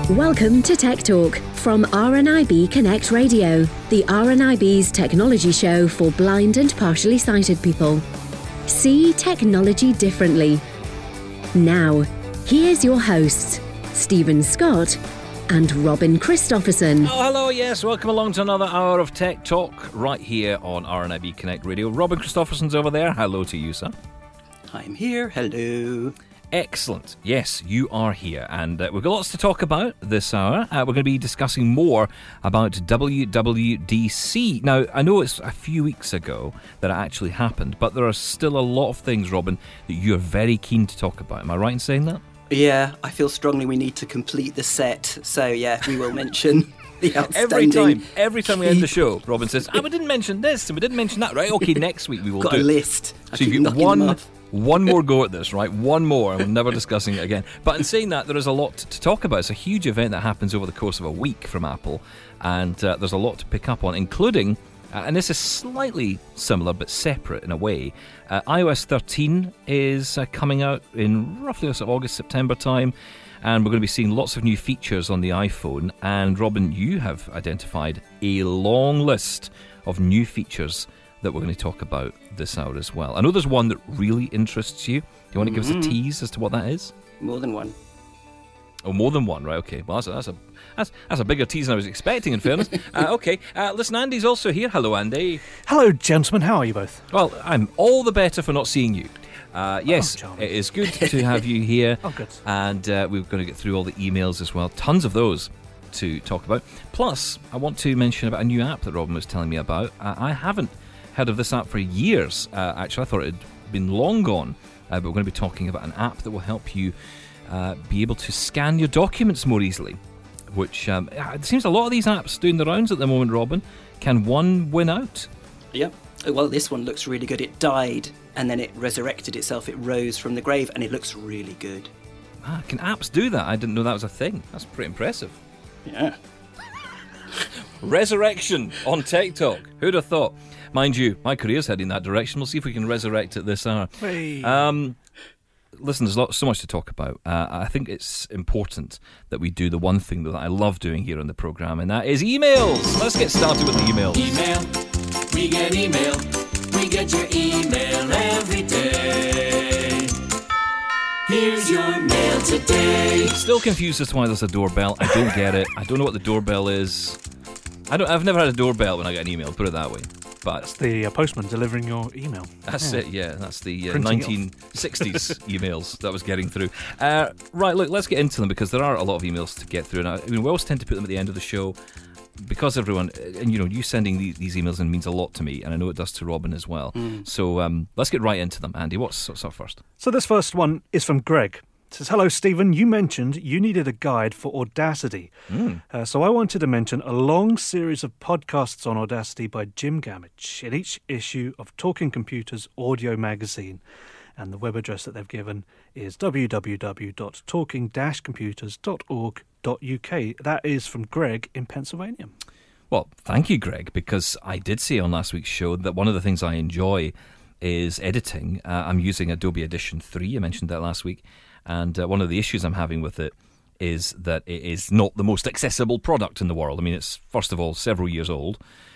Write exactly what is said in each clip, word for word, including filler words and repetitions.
Welcome to Tech Talk from R N I B Connect Radio, the R N I B's technology show for blind and partially sighted people. See technology differently. Now, here's your hosts, Stephen Scott and Robin Christopherson. Oh, hello, yes, welcome along to another hour of Tech Talk right here on R N I B Connect Radio. Robin Christopherson's over there. Hello to you, sir. I'm here. Hello. Excellent. Yes, you are here. And uh, we've got lots to talk about this hour. Uh, we're going to be discussing more about W W D C. Now, I know it's a few weeks ago that it actually happened, but there are still a lot of things, Robin, that you're very keen to talk about. Am I right in saying that? Yeah, I feel strongly we need to complete the set. So, yeah, we will mention the outstanding... Every time, every time we end the show, Robin says, ah, we didn't mention this and we didn't mention that. Right, okay, next week we will got do a it. list. I So keep you've got knocking them one... off. One more go at this, right? One more, and we're never discussing it again. But in saying that, there is a lot to talk about. It's a huge event that happens over the course of a week from Apple, and uh, there's a lot to pick up on, including, uh, and this is slightly similar but separate in a way, uh, i O S thirteen is uh, coming out in roughly sort of August, September time, and we're going to be seeing lots of new features on the iPhone. And Robin, you have identified a long list of new features that we're going to talk about this hour as well. I know there's one that really interests you. Do you want to give Mm-hmm. us a tease as to what that is? More than one. Oh, more than one, right? Okay. Well, that's a that's a that's, that's a bigger tease than I was expecting. In fairness, uh, okay. Uh, listen, Andy's also here. Hello, Andy. Hello, gentlemen. How are you both? Well, I'm all the better for not seeing you. Uh, yes, Oh, charming. it is good to have you here. Oh, good. And uh, we're going to get through all the emails as well. Tons of those to talk about. Plus, I want to mention about a new app that Robin was telling me about. Uh, I haven't heard of this app for years. Uh, actually, I thought it had been long gone. Uh, but we're going to be talking about an app that will help you uh, be able to scan your documents more easily. Which, um, it seems a lot of these apps doing the rounds at the moment, Robin. Can one win out? Yep. Well, this one looks really good. It died, and then it resurrected itself. It rose from the grave, and it looks really good. Ah, can apps do that? I didn't know that was a thing. That's pretty impressive. Yeah. Resurrection on Tech Talk. Who'd have thought? Mind you, my career's heading that direction. We'll see if we can resurrect it this hour. Hey. Um, listen, there's lot, so much to talk about. Uh, I think it's important that we do the one thing that I love doing here on the programme, and that is emails. Let's get started with the emails. Email, we get email, we get your email every day. Here's your mail today. Still confused as to why there's a doorbell. I don't get it. I don't know what the doorbell is. I don't. I've never had a doorbell when I get an email, put it that way. But The uh, postman delivering your email. that's Yeah. it, yeah. That's the uh, Printing it off. nineteen sixties emails that I was getting through. Uh, right, look, let's get into them because there are a lot of emails to get through. And I, I mean, we always tend to put them at the end of the show because everyone, and you know, you sending these, these emails in means a lot to me, and I know it does to Robin as well. So um, let's get right into them. Andy, what's, what's up first? So this first one is from Greg. It says, hello, Stephen. You mentioned you needed a guide for Audacity. Uh, so I wanted to mention a long series of podcasts on Audacity by Jim Gamage in each issue of Talking Computers Audio Magazine. And the web address that they've given is w w w dot talking dash computers dot org dot u k. That is from Greg in Pennsylvania. Well, thank you, Greg, because I did say on last week's show that one of the things I enjoy is editing. Uh, I'm using Adobe Audition three. I mentioned that last week. And uh, one of the issues I'm having with it is that it is not the most accessible product in the world. I mean, it's, first of all, several years old.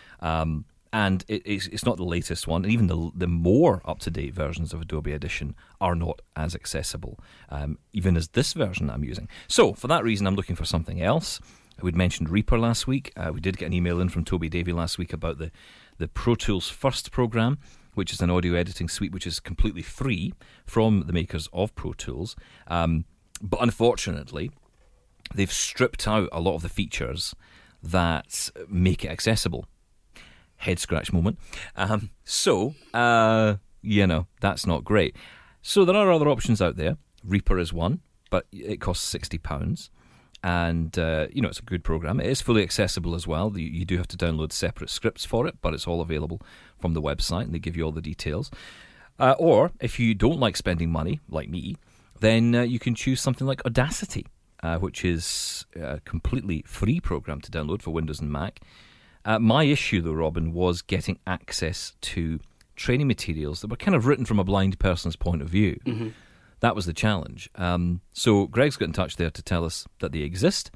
Um, and it, it's, it's not the latest one. And even the, the more up-to-date versions of Adobe Audition are not as accessible, um, even as this version I'm using. So, for that reason, I'm looking for something else. We'd mentioned Reaper last week. Uh, we did get an email in from Toby Davey last week about the, the Pro Tools First program, which is an audio editing suite which is completely free from the makers of Pro Tools. Um, but unfortunately, they've stripped out a lot of the features that make it accessible. Head scratch moment. Um, so, uh, you know, that's not great. So there are other options out there. Reaper is one, but it costs sixty pounds. And, uh, you know, it's a good program. It is fully accessible as well. You, you do have to download separate scripts for it, but it's all available from the website, and they give you all the details. Uh, or, if you don't like spending money, like me, then uh, you can choose something like Audacity, uh, which is a completely free program to download for Windows and Mac. Uh, my issue, though, Robin, was getting access to training materials that were kind of written from a blind person's point of view. Mm-hmm. That was the challenge. Um, so Greg's got in touch there to tell us that they exist,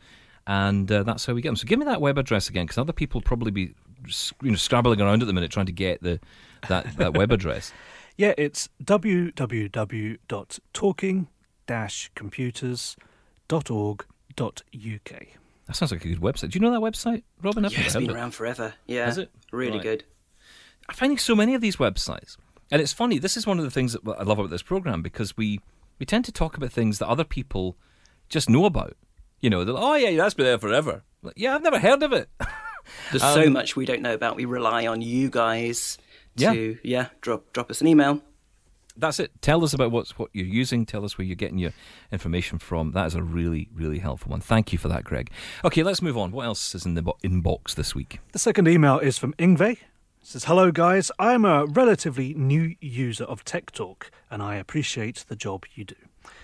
and uh, that's how we get them. So give me that web address again, because other people probably be you know scrabbling around at the minute trying to get the that, that web address. Yeah, it's w w w dot talking dash computers dot org dot u k. That sounds like a good website. Do you know that website, Robin? I've Yeah, it's never been heard of it. around forever. Yeah, Is it? really Right. good. I'm finding so many of these websites. And it's funny, this is one of the things that I love about this program, because we, we tend to talk about things that other people just know about. You know, they're like, oh yeah, that's been there forever. Like, yeah, I've never heard of it. There's Um, so much we don't know about. We rely on you guys to, yeah, yeah drop drop us an email. That's it. Tell us about what's, what you're using. Tell us where you're getting your information from. That is a really, really helpful one. Thank you for that, Greg. Okay, let's move on. What else is in the bo- inbox this week? The second email is from Ingve. It says, hello guys, I am a relatively new user of Tech Talk and I appreciate the job you do.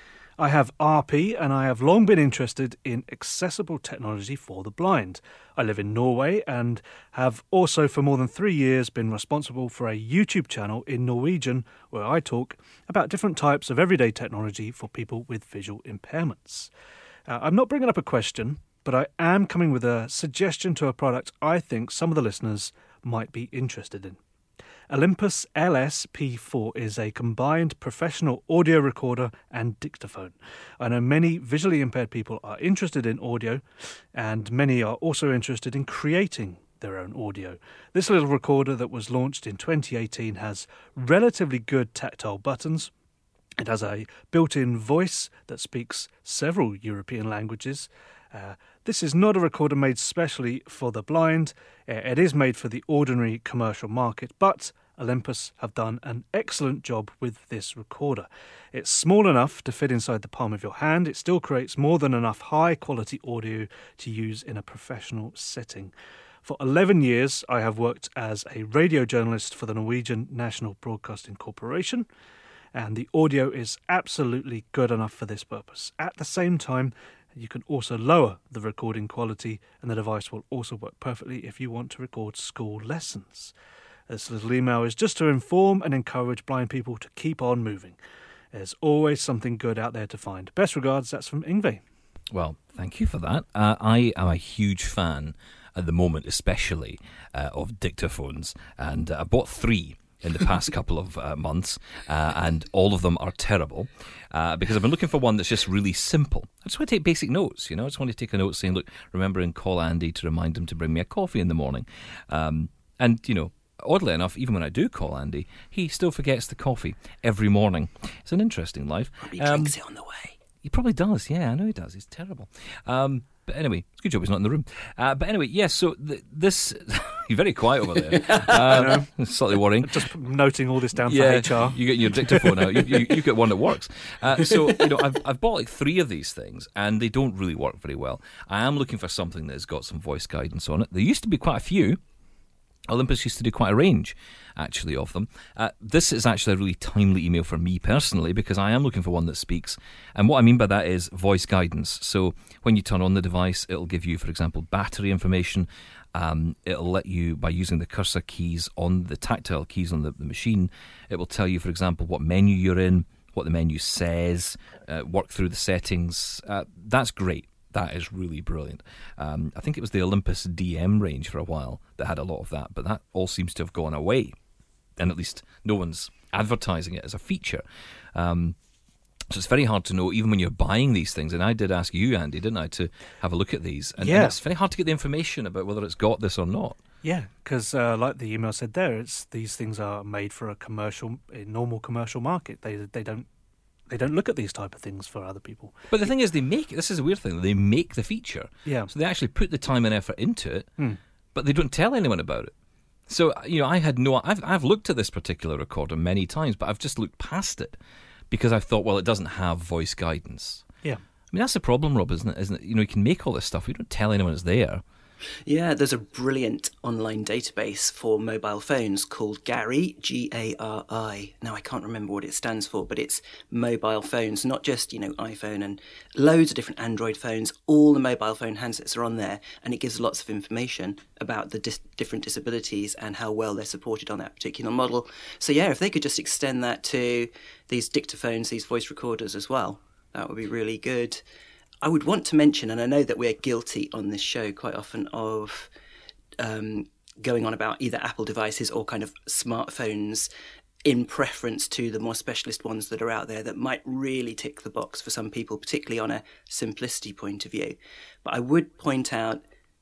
I have R P and I have long been interested in accessible technology for the blind. I live in Norway and have also for more than three years been responsible for a YouTube channel in Norwegian where I talk about different types of everyday technology for people with visual impairments. Uh, I'm not bringing up a question, but I am coming with a suggestion to a product I think some of the listeners might be interested in. Olympus L S P four is a combined professional audio recorder and dictaphone. I know many visually impaired people are interested in audio, and many are also interested in creating their own audio. This little recorder that was launched in twenty eighteen has relatively good tactile buttons. It has a built-in voice that speaks several European languages. Uh, this is not a recorder made specially for the blind. Uh, it is made for the ordinary commercial market, but Olympus have done an excellent job with this recorder. It's small enough to fit inside the palm of your hand. It still creates more than enough high-quality audio to use in a professional setting. For eleven years, I have worked as a radio journalist for the Norwegian National Broadcasting Corporation, and the audio is absolutely good enough for this purpose. At the same time, you can also lower the recording quality, and the device will also work perfectly if you want to record school lessons. This little email is just to inform and encourage blind people to keep on moving. There's always something good out there to find. Best regards, that's from Ingve. Well, thank you for that. Uh, I am a huge fan at the moment, especially uh, of dictaphones, and uh, I bought three in the past couple of uh, months, uh, and all of them are terrible, uh, because I've been looking for one that's just really simple. I just want to take basic notes, you know. I just want to take a note saying, look, remember and call Andy to remind him to bring me a coffee in the morning. Um, and, you know, oddly enough, even when I do call Andy, he still forgets the coffee every morning. It's an interesting life. Probably Um, drinks it on the way. He probably does, yeah, I know he does. He's terrible. Um, but anyway, it's a good job he's not in the room. Uh, but anyway, yes, so th- this... You're very quiet over there. Uh, slightly worrying. Just noting all this down Yeah, for H R. you get your dictaphone out. You, you, you get one that works. Uh, so, you know, I've, I've bought like three of these things, and they don't really work very well. I am looking for something that's got some voice guidance on it. There used to be quite a few. Olympus used to do quite a range, actually, of them. Uh, this is actually a really timely email for me personally, because I am looking for one that speaks. And what I mean by that is voice guidance. So when you turn on the device, it'll give you, for example, battery information. Um, it'll let you, by using the cursor keys on the tactile keys on the, the machine, it will tell you, for example, what menu you're in, what the menu says, uh, work through the settings. Uh, that's great. That is really brilliant. Um, I think it was the Olympus D M range for a while that had a lot of that, but that all seems to have gone away. And at least no one's advertising it as a feature. Um, so it's very hard to know, even when you're buying these things. And I did ask you, Andy, didn't I, to have a look at these. And, Yeah. and it's very hard to get the information about whether it's got this or not. Yeah, because uh, like the email said there, it's these things are made for a commercial, a normal commercial market. They they don't they don't look at these type of things for other people. But the thing is, they make this is a weird thing. They make the feature, Yeah. so they actually put the time and effort into it, Hmm. but they don't tell anyone about it. So you know, I had no. I've I've looked at this particular recorder many times, but I've just looked past it because I've thought, well, it doesn't have voice guidance. Yeah. I mean, that's the problem, Rob, isn't it? Isn't it? You know, you can make all this stuff. We don't tell anyone it's there. Yeah, there's a brilliant online database for mobile phones called Gari, G A R I. Now, I can't remember what it stands for, but it's mobile phones, not just, you know, iPhone and loads of different Android phones. All the mobile phone handsets are on there, and it gives lots of information about the dis- different disabilities and how well they're supported on that particular model. So, yeah, if they could just extend that to these dictaphones, these voice recorders as well, that would be really good. I would want to mention, and I know that we're guilty on this show quite often of um, going on about either Apple devices or kind of smartphones in preference to the more specialist ones that are out there that might really tick the box for some people, particularly on a simplicity point of view. But I would point out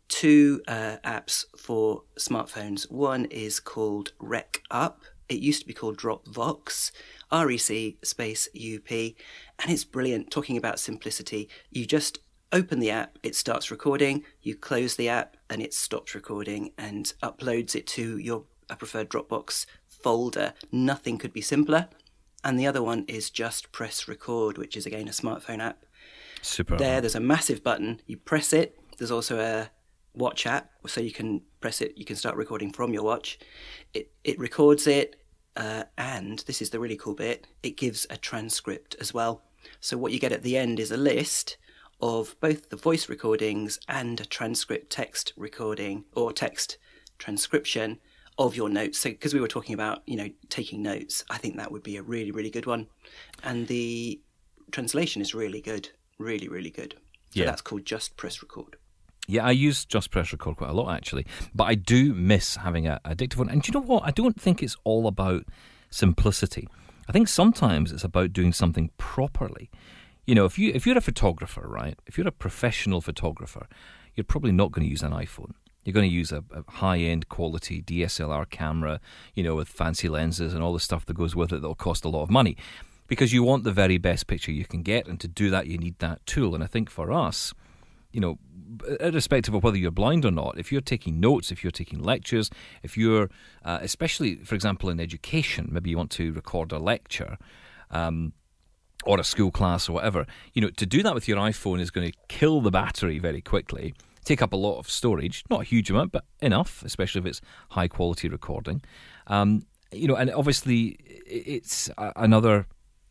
two uh, apps for smartphones. One is called Rec Up. It used to be called Dropvox, R E C space U P, and it's brilliant. Talking about simplicity, you just open the app, it starts recording, you close the app, and it stops recording and uploads it to your preferred Dropbox folder. Nothing could be simpler. And the other one is Just Press Record, which is again a smartphone app. Super. There, there's a massive button. You press it. There's also a watch app, so you can press it. You can start recording from your watch. It it records it, uh, and this is the really cool bit. It gives a transcript as well. So what you get at the end is a list of both the voice recordings and a transcript text recording or text transcription of your notes. So because we were talking about, you know, taking notes, I think that would be a really, really good one. And the translation is really good, really, really good. So yeah. That's called Just Press Record. Yeah, I use Just Press Record quite a lot, actually. But I do miss having a, a dictaphone. And do you know what? I don't think it's all about simplicity. I think sometimes it's about doing something properly. You know, if, you, if you're a photographer, right, if you're a professional photographer, you're probably not going to use an iPhone. You're going to use a, a high-end quality D S L R camera, you know, with fancy lenses and all the stuff that goes with it that'll cost a lot of money because you want the very best picture you can get, and to do that you need that tool. And I think for us, you know, irrespective of whether you're blind or not, if you're taking notes, if you're taking lectures, if you're, uh, especially, for example, in education, maybe you want to record a lecture, um, or a school class or whatever, you know, to do that with your iPhone is going to kill the battery very quickly, take up a lot of storage, not a huge amount, but enough, especially if it's high quality recording. Um, you know, and obviously it's a- another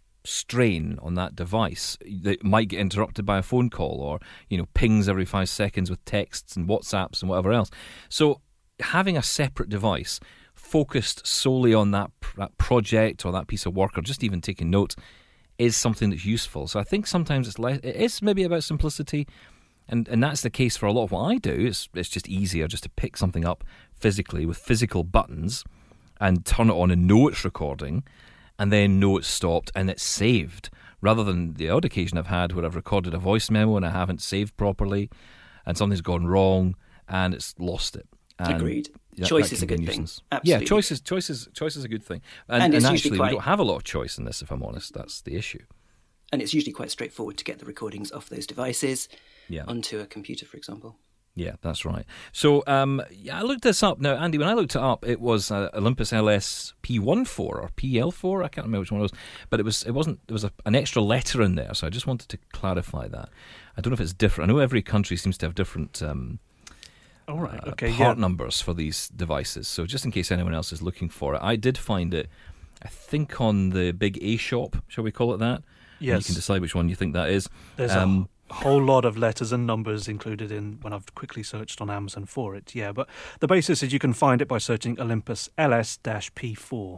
strain on that device that might get interrupted by a phone call or, you know, pings every five seconds with texts and WhatsApps and whatever else. So having a separate device focused solely on that, that project or that piece of work or just even taking notes is something that's useful. So I think sometimes it's less, it is maybe about simplicity, and and that's the case for a lot of what I do. It's it's just easier just to pick something up physically with physical buttons and turn it on and know it's recording, and then know it's stopped and it's saved, rather than the odd occasion I've had where I've recorded a voice memo and I haven't saved properly, and something's gone wrong and it's lost it. And Agreed. That, choice that is a good thing. Absolutely. Yeah, choice is, choice, is, choice is a good thing. And, And and, it's actually, usually quite- we don't have a lot of choice in this, if I'm honest. That's the issue. And it's usually quite straightforward to get the recordings off those devices Yeah. onto a computer, for example. Yeah, that's right. So, um, yeah, I looked this up. Now, Andy, when I looked it up, it was uh, Olympus L S P fourteen or P L four. I can't remember which one it was, but it was. It wasn't. There was a, an extra letter in there, so I just wanted to clarify that. I don't know if it's different. I know every country seems to have different um, All right. uh, Okay. part Yeah. numbers for these devices. So, just in case anyone else is looking for it, I did find it. I think on the big A shop, shall we call it that? And Yes. you can decide which one you think that is. There's Um, a whole lot of letters and numbers included in when I've quickly searched on Amazon for it. Yeah, but the basis is you can find it by searching Olympus L S P four.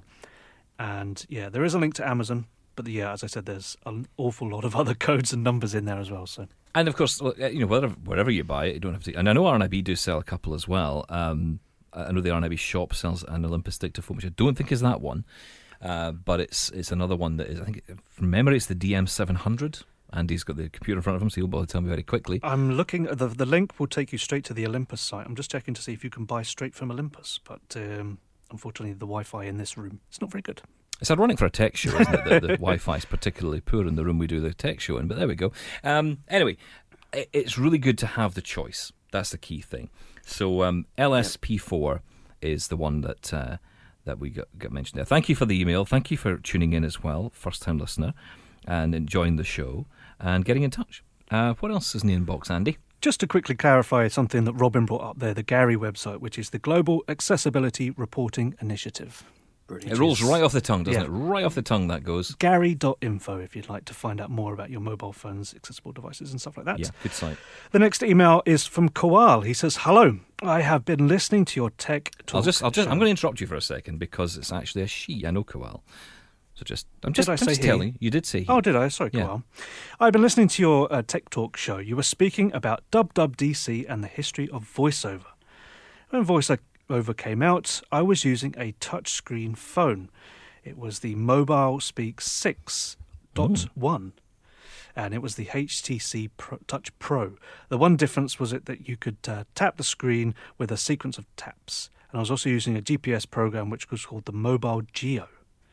And yeah, there is a link to Amazon, but yeah, as I said, there's an awful lot of other codes and numbers in there as well. So And of course, you know, wherever, wherever you buy it, you don't have to. And I know R N I B do sell a couple as well. Um, I know the R N I B shop sells an Olympus dictaphone, which I don't think is that one, uh, but it's it's another one that is. I think from memory, it's the D M seven hundred. Andy's got the computer in front of him, so he'll be able to tell me very quickly. I'm looking at the the link will take you straight to the Olympus site. I'm just checking to see if you can buy straight from Olympus, but um, unfortunately, the Wi-Fi in this room it's not very good. It's ironic for a tech show, isn't it? The, the Wi-Fi is particularly poor in the room we do the tech show in, but there we go. Um, anyway, it, it's really good to have the choice. That's the key thing. So um, L S P four is the one that uh, that we got, got mentioned there. Thank you for the email. Thank you for tuning in as well, first-time listener, and enjoying the show and getting in touch. Uh, what else is in the inbox, Andy? Just to quickly clarify something that Robin brought up there, the Gary website, which is the Global Accessibility Reporting Initiative. Brilliant. It rolls right off the tongue, doesn't Yeah. it? Right off the tongue that goes. Gary dot info if you'd like to find out more about your mobile phones, accessible devices and stuff like that. Yeah, good site. The next email is from Koal. He says, "Hello, I have been listening to your tech talk I'll just, I'll just, show." I'm going to interrupt you for a second because it's actually a she. I know Koal. So just, I'm just, Did I I'm say just he? telling you. You did say he. Oh, did I? Sorry, Yeah. Kawal. I've been listening to your uh, Tech Talk show. You were speaking about Dub Dub D C and the history of VoiceOver. When VoiceOver came out, I was using a touchscreen phone. It was the Mobile Speak six point one. And it was the H T C Pro, Touch Pro. The one difference was it that you could uh, tap the screen with a sequence of taps. And I was also using a G P S program which was called the Mobile Geo.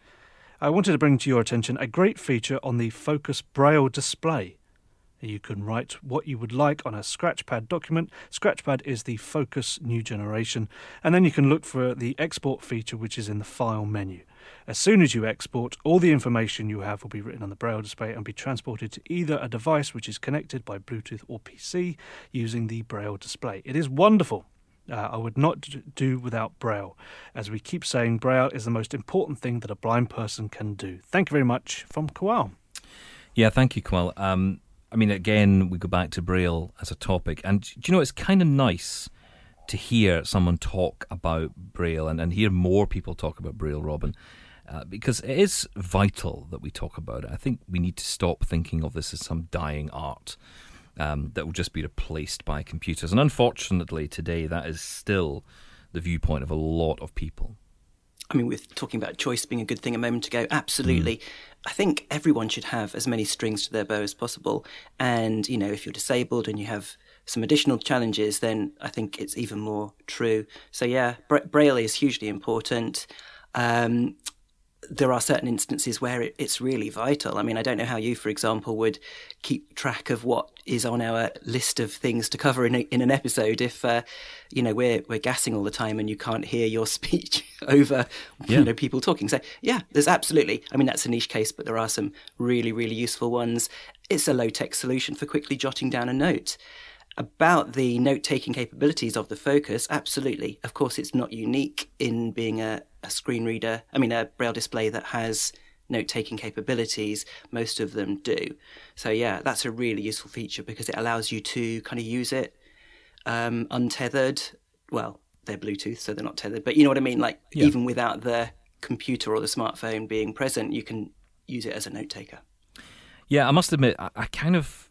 I wanted to bring to your attention a great feature on the Focus Braille display. You can write what you would like on a Scratchpad document. Scratchpad is the Focus new generation. And then you can look for the export feature, which is in the File menu. As soon as you export, all the information you have will be written on the Braille display and be transported to either a device which is connected by Bluetooth or P C using the Braille display. It is wonderful. Uh, I would not d- do without Braille. As we keep saying, Braille is the most important thing that a blind person can do. Thank you very much, from Kawal. Yeah, thank you, Kawal. Um, I mean, again, we go back to Braille as a topic. And, do you know, it's kind of nice to hear someone talk about Braille and, and hear more people talk about Braille, Robin, uh, because it is vital that we talk about it. I think we need to stop thinking of this as some dying art um, that will just be replaced by computers. And unfortunately, today, that is still the viewpoint of a lot of people. I mean, we're talking about choice being a good thing a moment ago. Absolutely. Mm. I think everyone should have as many strings to their bow as possible. And, you know, if you're disabled and you have some additional challenges, then I think it's even more true. So, yeah, Bra- Braille is hugely important. Um, there are certain instances where it, it's really vital. I mean, I don't know how you, for example, would keep track of what is on our list of things to cover in a, in an episode if, uh, you know, we're we're gassing all the time and you can't hear your speech over, yeah. you know, people talking. So, yeah, there's absolutely, I mean, that's a niche case, but there are some really, really useful ones. It's a low-tech solution for quickly jotting down a note. About the note-taking capabilities of the Focus, absolutely. Of course, it's not unique in being a, a screen reader, I mean, a Braille display that has note-taking capabilities. Most of them do. So, yeah, that's a really useful feature because it allows you to kind of use it um, untethered. Well, they're Bluetooth, so they're not tethered. But you know what I mean? Like, yeah. even without the computer or the smartphone being present, you can use it as a note-taker. Yeah, I must admit, I, I kind of...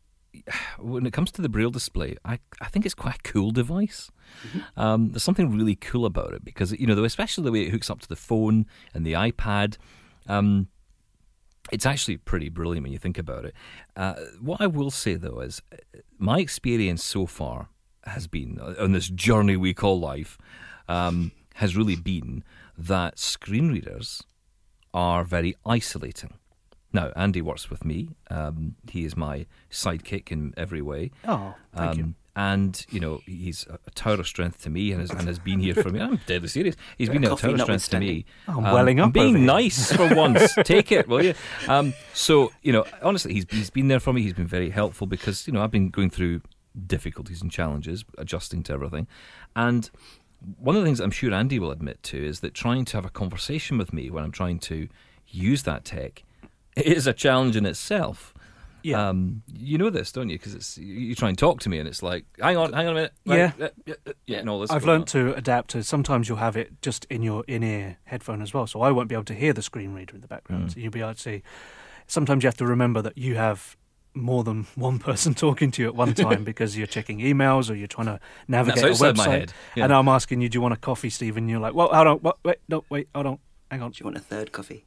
when it comes to the Braille display, I, I think it's quite a cool device. Mm-hmm. Um, there's something really cool about it because, you know, especially the way it hooks up to the phone and the iPad, um, it's actually pretty brilliant when you think about it. Uh, what I will say, though, is my experience so far has been, on this journey we call life, um, has really been that screen readers are very isolating. Now, Andy works with me. Um, he is my sidekick in every way. Oh, thank um, you. And, you know, he's a tower of strength to me and has, and has been here for me. I'm deadly serious. He's been a tower of strength to me. Oh, I'm welling um, up I'm being over nice for once. Take it, will you? Um, so, you know, honestly, he's he's been there for me. He's been very helpful because, you know, I've been going through difficulties and challenges, adjusting to everything. And one of the things I'm sure Andy will admit to is that trying to have a conversation with me when I'm trying to use that tech, it is a challenge in itself. Yeah. Um, you know this, don't you? Because it's you try and talk to me, and it's like, hang on, hang on a minute. Yeah. Right, yeah, yeah, yeah. And all this. I've learned to adapt to. Sometimes you'll have it just in your in-ear headphone as well, so I won't be able to hear the screen reader in the background. Mm. So you'll be able to see. Sometimes you have to remember that you have more than one person talking to you at one time because you're checking emails or you're trying to navigate That's a outside website. my head. Yeah. And I'm asking you, do you want a coffee, Stephen? And you're like, well, hold on, what, wait, no, wait, hold on, hang on. Do you want a third coffee?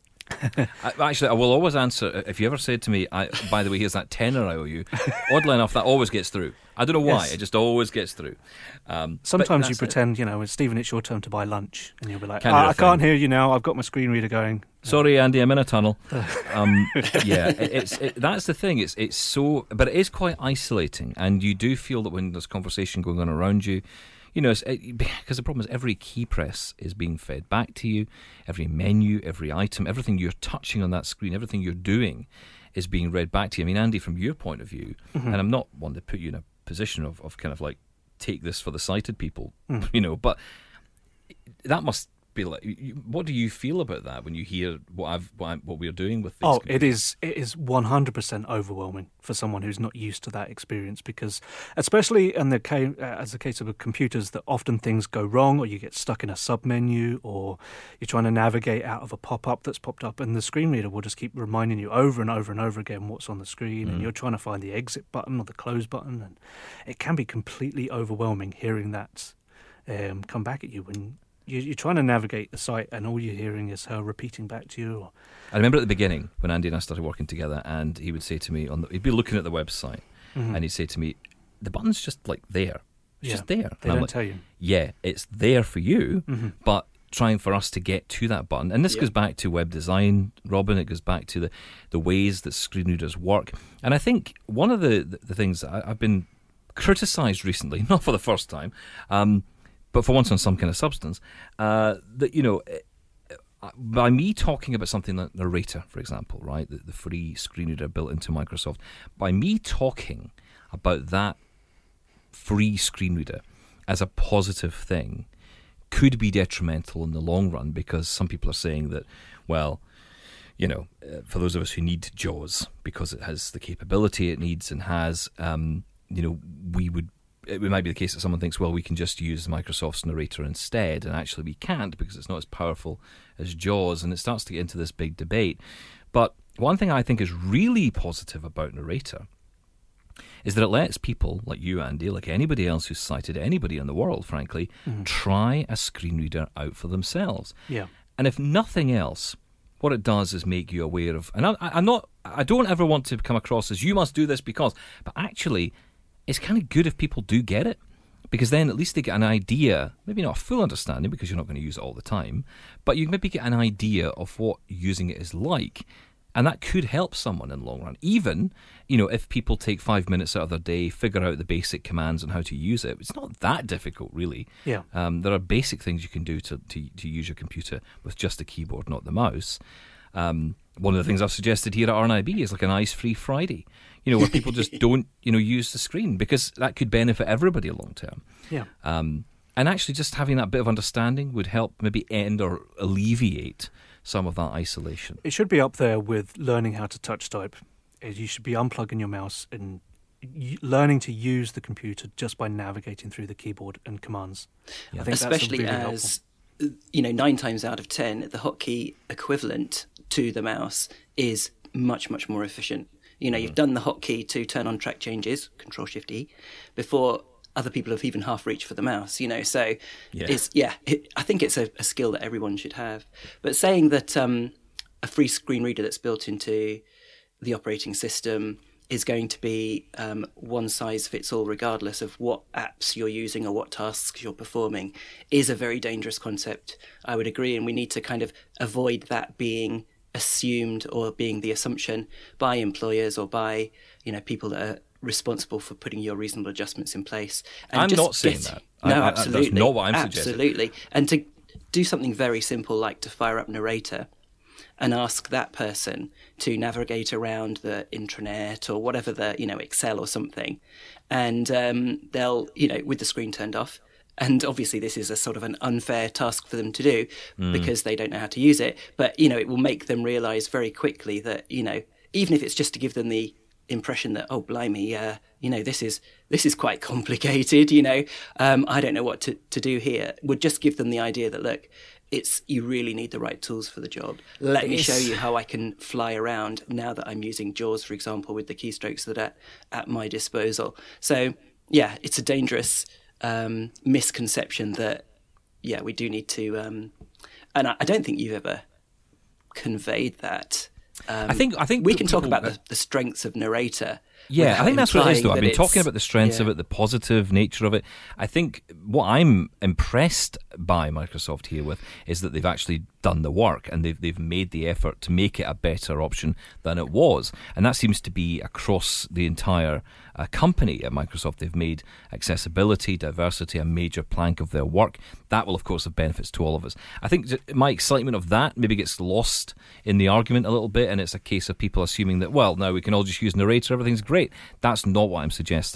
I, actually, I will always answer. If you ever said to me, I, by the way, here's that tenner I owe you, oddly enough, that always gets through. I don't know why, Yes. it just always gets through. Um, Sometimes you it. pretend, you know, Stephen, it's your turn to buy lunch. And you'll be like, Kind oh, of a I can't thing. hear you now, I've got my screen reader going. Sorry, Andy, I'm in a tunnel. Um, yeah, it, it's it, that's the thing. It's it's so, but it is quite isolating, and you do feel that when there's conversation going on around you, you know, it's, it, because the problem is every key press is being fed back to you, every menu, every item, everything you're touching on that screen, everything you're doing is being read back to you. I mean, Andy, from your point of view, mm-hmm. and I'm not one to put you in a position of, of kind of like take this for the sighted people, mm. you know, but that must be like, what do you feel about that when you hear what I've what, I'm, what we're doing with these? Oh, computers? it is it is one hundred percent overwhelming for someone who's not used to that experience, because especially in the case, as a case of computers, that often things go wrong, or you get stuck in a submenu, or you're trying to navigate out of a pop-up that's popped up, and the screen reader will just keep reminding you over and over and over again what's on the screen, mm. and you're trying to find the exit button or the close button, and it can be completely overwhelming hearing that um, come back at you when you're trying to navigate the site and all you're hearing is her repeating back to you. Or... I remember at the beginning when Andy and I started working together, and he would say to me, on the, he'd be looking at the website, mm-hmm. and he'd say to me, the button's just like there. It's yeah, just there. They and don't like, tell you. Yeah, it's there for you, mm-hmm. but trying for us to get to that button. And this yeah. goes back to web design, Robin. It goes back to the, the ways that screen readers work. And I think one of the, the, the things I, I've been criticised recently, not for the first time, um, but for once on some kind of substance, uh, that, you know, by me talking about something like Narrator, for example, right, the, the free screen reader built into Microsoft, by me talking about that free screen reader as a positive thing could be detrimental in the long run, because some people are saying that, well, you know, uh, for those of us who need JAWS because it has the capability it needs and has, um, you know, we would it might be the case that someone thinks, well, we can just use Microsoft's Narrator instead, and actually we can't because it's not as powerful as JAWS, and it starts to get into this big debate. But one thing I think is really positive about Narrator is that it lets people like you, Andy, like anybody else who's cited anybody in the world, frankly, mm-hmm. try a screen reader out for themselves. Yeah. And if nothing else, what it does is make you aware of, and I, I'm not, I don't ever want to come across as you must do this because, but actually, it's kind of good if people do get it, because then at least they get an idea, maybe not a full understanding because you're not going to use it all the time, but you maybe get an idea of what using it is like, and that could help someone in the long run. Even, you know, if people take five minutes out of their day, figure out the basic commands on how to use it, it's not that difficult, really. Yeah. Um, there are basic things you can do to, to, to use your computer with just a keyboard, not the mouse. Um, one of the things I've suggested here at R N I B is like an eyes-free Friday, you know, where people just don't, you know, use the screen, because that could benefit everybody long term. Yeah. Um, and actually just having that bit of understanding would help maybe end or alleviate some of that isolation. It should be up there with learning how to touch type. You should be unplugging your mouse and learning to use the computer just by navigating through the keyboard and commands. Yeah. I think Especially that's really as, helpful. You know, nine times out of ten, the hotkey equivalent to the mouse is much, much more efficient. You know, mm. you've done the hotkey to turn on track changes, Control Shift E, before other people have even half reached for the mouse, you know. So, yeah, it's, yeah it, I think it's a, a skill that everyone should have. But saying that um, a free screen reader that's built into the operating system is going to be um, one size fits all regardless of what apps you're using or what tasks you're performing is a very dangerous concept, I would agree. And we need to kind of avoid that being assumed or being the assumption by employers or by, you know, people that are responsible for putting your reasonable adjustments in place. And I'm just not saying get, that. No, I, I, absolutely. That's not what I'm suggesting. Absolutely. And to do something very simple like to fire up Narrator and ask that person to navigate around the intranet or whatever, the, you know, Excel or something. And um, they'll, you know, with the screen turned off. And obviously this is a sort of an unfair task for them to do mm. because they don't know how to use it. But, you know, it will make them realise very quickly that, you know, even if it's just to give them the impression that, oh, blimey, uh, you know, this is this is quite complicated, you know, um, I don't know what to, to do here, would just give them the idea that, look, it's you really need the right tools for the job. Let me show you how I can fly around now that I'm using JAWS, for example, with the keystrokes that are at my disposal. So, yeah, it's a dangerous um, misconception that, yeah, we do need to... Um, and I, I don't think you've ever conveyed that. Um, I think I think we can people, talk about the, the strengths of Narrator. Yeah, I think that's what it is, though. I've been talking it's- about the strengths yeah. of it, the positive nature of it. I think what I'm impressed by Microsoft here with is that they've actually done the work and they've they've made the effort to make it a better option than it was, and that seems to be across the entire uh, company at Microsoft. They've made accessibility, diversity a major plank of their work. That will, of course, have benefits to all of us. I think my excitement of that maybe gets lost in the argument a little bit, and it's a case of people assuming that, well, now we can all just use Narrator, everything's great. That's not what I'm suggesting.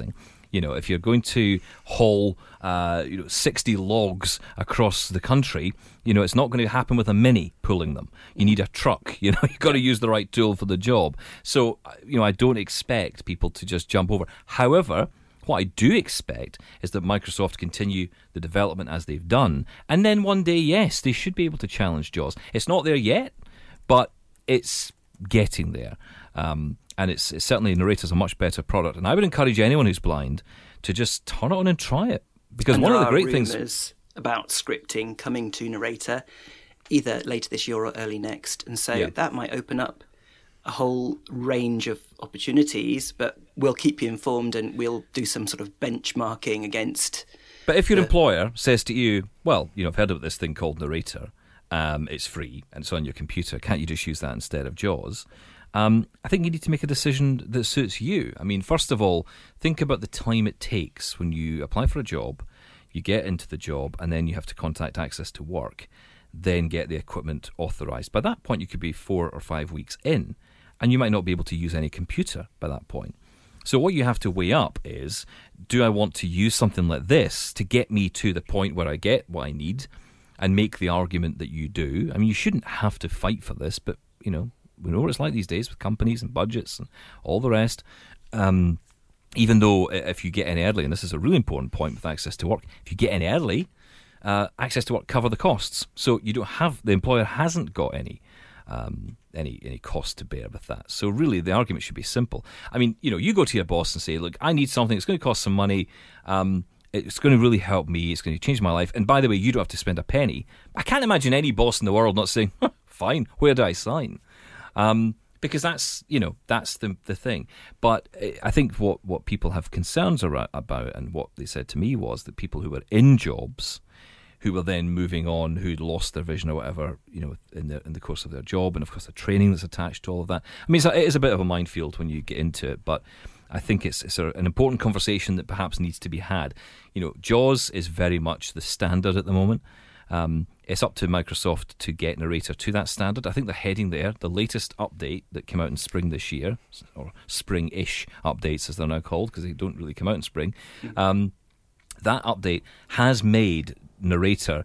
You know, if you're going to haul, uh, you know, sixty logs across the country, you know, it's not going to happen with a Mini pulling them. You need a truck. You know, you've got to use the right tool for the job. So, you know, I don't expect people to just jump over. However, what I do expect is that Microsoft continue the development as they've done. And then one day, yes, they should be able to challenge JAWS. It's not there yet, but it's getting there. Um, and it's, it's certainly, Narrator's a much better product. And I would encourage anyone who's blind to just turn it on and try it. Because and one of the great rumours things about scripting coming to Narrator either later this year or early next. And so Yeah. that might open up a whole range of opportunities, but we'll keep you informed and we'll do some sort of benchmarking against. But if your the- employer says to you, well, you know, I've heard of this thing called Narrator, um, it's free and it's on your computer, can't you just use that instead of JAWS? Um, I think you need to make a decision that suits you. I mean, first of all, think about the time it takes when you apply for a job, you get into the job, and then you have to contact Access to Work, then get the equipment authorised. By that point, you could be four or five weeks in, and you might not be able to use any computer by that point. So what you have to weigh up is, do I want to use something like this to get me to the point where I get what I need and make the argument that you do? I mean, you shouldn't have to fight for this, but, you know, we know what it's like these days with companies and budgets and all the rest. Um, even though if you get in early, and this is a really important point with Access to Work, if you get in early, uh, Access to Work cover the costs. So you don't have, the employer hasn't got any um, any any cost to bear with that. So really the argument should be simple. I mean, you know, you go to your boss and say, look, I need something, it's going to cost some money, um, it's going to really help me, it's going to change my life, and by the way, you don't have to spend a penny. I can't imagine any boss in the world not saying, fine, where do I sign? Um, because that's, you know, that's the the thing. But I think what, what people have concerns about, and what they said to me was that people who were in jobs, who were then moving on, who'd lost their vision or whatever, you know, in the in the course of their job, and of course the training that's attached to all of that. I mean, it's a, it is a bit of a minefield when you get into it, but I think it's it's a, an important conversation that perhaps needs to be had. You know, JAWS is very much the standard at the moment. Um, it's up to Microsoft to get Narrator to that standard. I think they're heading there. The latest update that came out in spring this year, or spring-ish updates as they're now called, because they don't really come out in spring, um, that update has made Narrator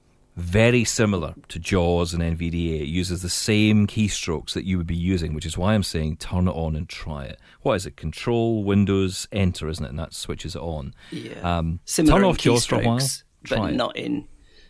very similar to JAWS and N V D A. It uses the same keystrokes that you would be using, which is why I'm saying turn it on and try it. What is it? Control, Windows, Enter, isn't it? And that switches it on. Yeah. Um, Similar turn in off JAWS for a while. keystrokes, Try but it. not in,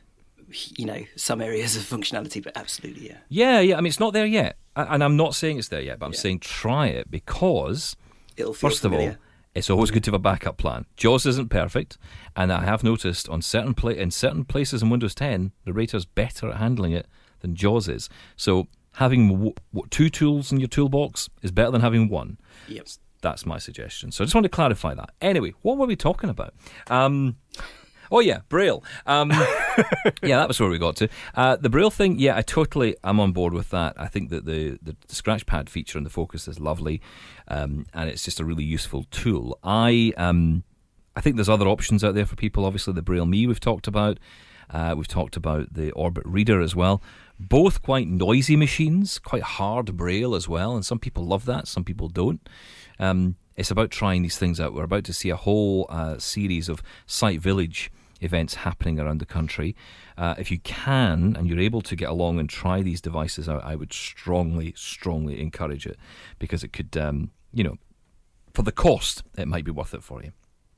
you know, some areas of functionality, but absolutely, yeah. Yeah, yeah. I mean, it's not there yet. A- And I'm not saying it's there yet, but I'm Yeah. saying try it because, It'll feel first of all, familiar. it's always good to have a backup plan. JAWS isn't perfect, and I have noticed on certain pla- in certain places in Windows ten, Narrator's better at handling it than JAWS is. So having w- w- two tools in your toolbox is better than having one. Yep. That's my suggestion. So I just want to clarify that. Anyway, what were we talking about? Um, oh, yeah, Braille. Um, yeah, that was where we got to. Uh, the Braille thing, yeah, I totally am on board with that. I think that the, the, the scratch pad feature and the focus is lovely, um, and it's just a really useful tool. I um, I think there's other options out there for people. Obviously, the Braille Me we've talked about. Uh, we've talked about the Orbit Reader as well. Both quite noisy machines, quite hard Braille as well, and some people love that, some people don't. Um, it's about trying these things out. We're about to see a whole uh, series of Sight Village events happening around the country. Uh, if you can and you're able to get along and try these devices out, I would strongly, strongly encourage it, because it could, um, you know, for the cost, it might be worth it for you.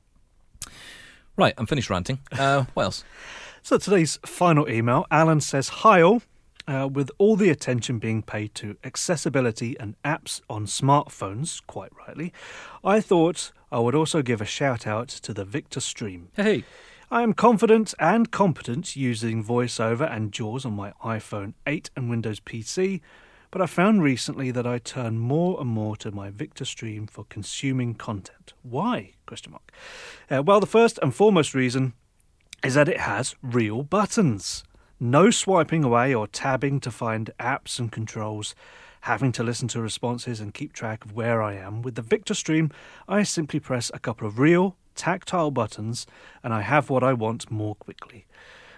Right, I'm finished ranting. Uh, what else? So today's final email, Alan says, hi all. Uh, with all the attention being paid to accessibility and apps on smartphones, quite rightly, I thought I would also give a shout out to the Victor Stream. Hey. I am confident and competent using VoiceOver and JAWS on my iPhone eight and Windows P C, but I found recently that I turn more and more to my Victor Stream for consuming content. Why? Question mark. Uh, well, the first and foremost reason is that it has real buttons. No swiping away or tabbing to find apps and controls, having to listen to responses and keep track of where I am. With the Victor Stream, I simply press a couple of real, tactile buttons and I have what I want more quickly.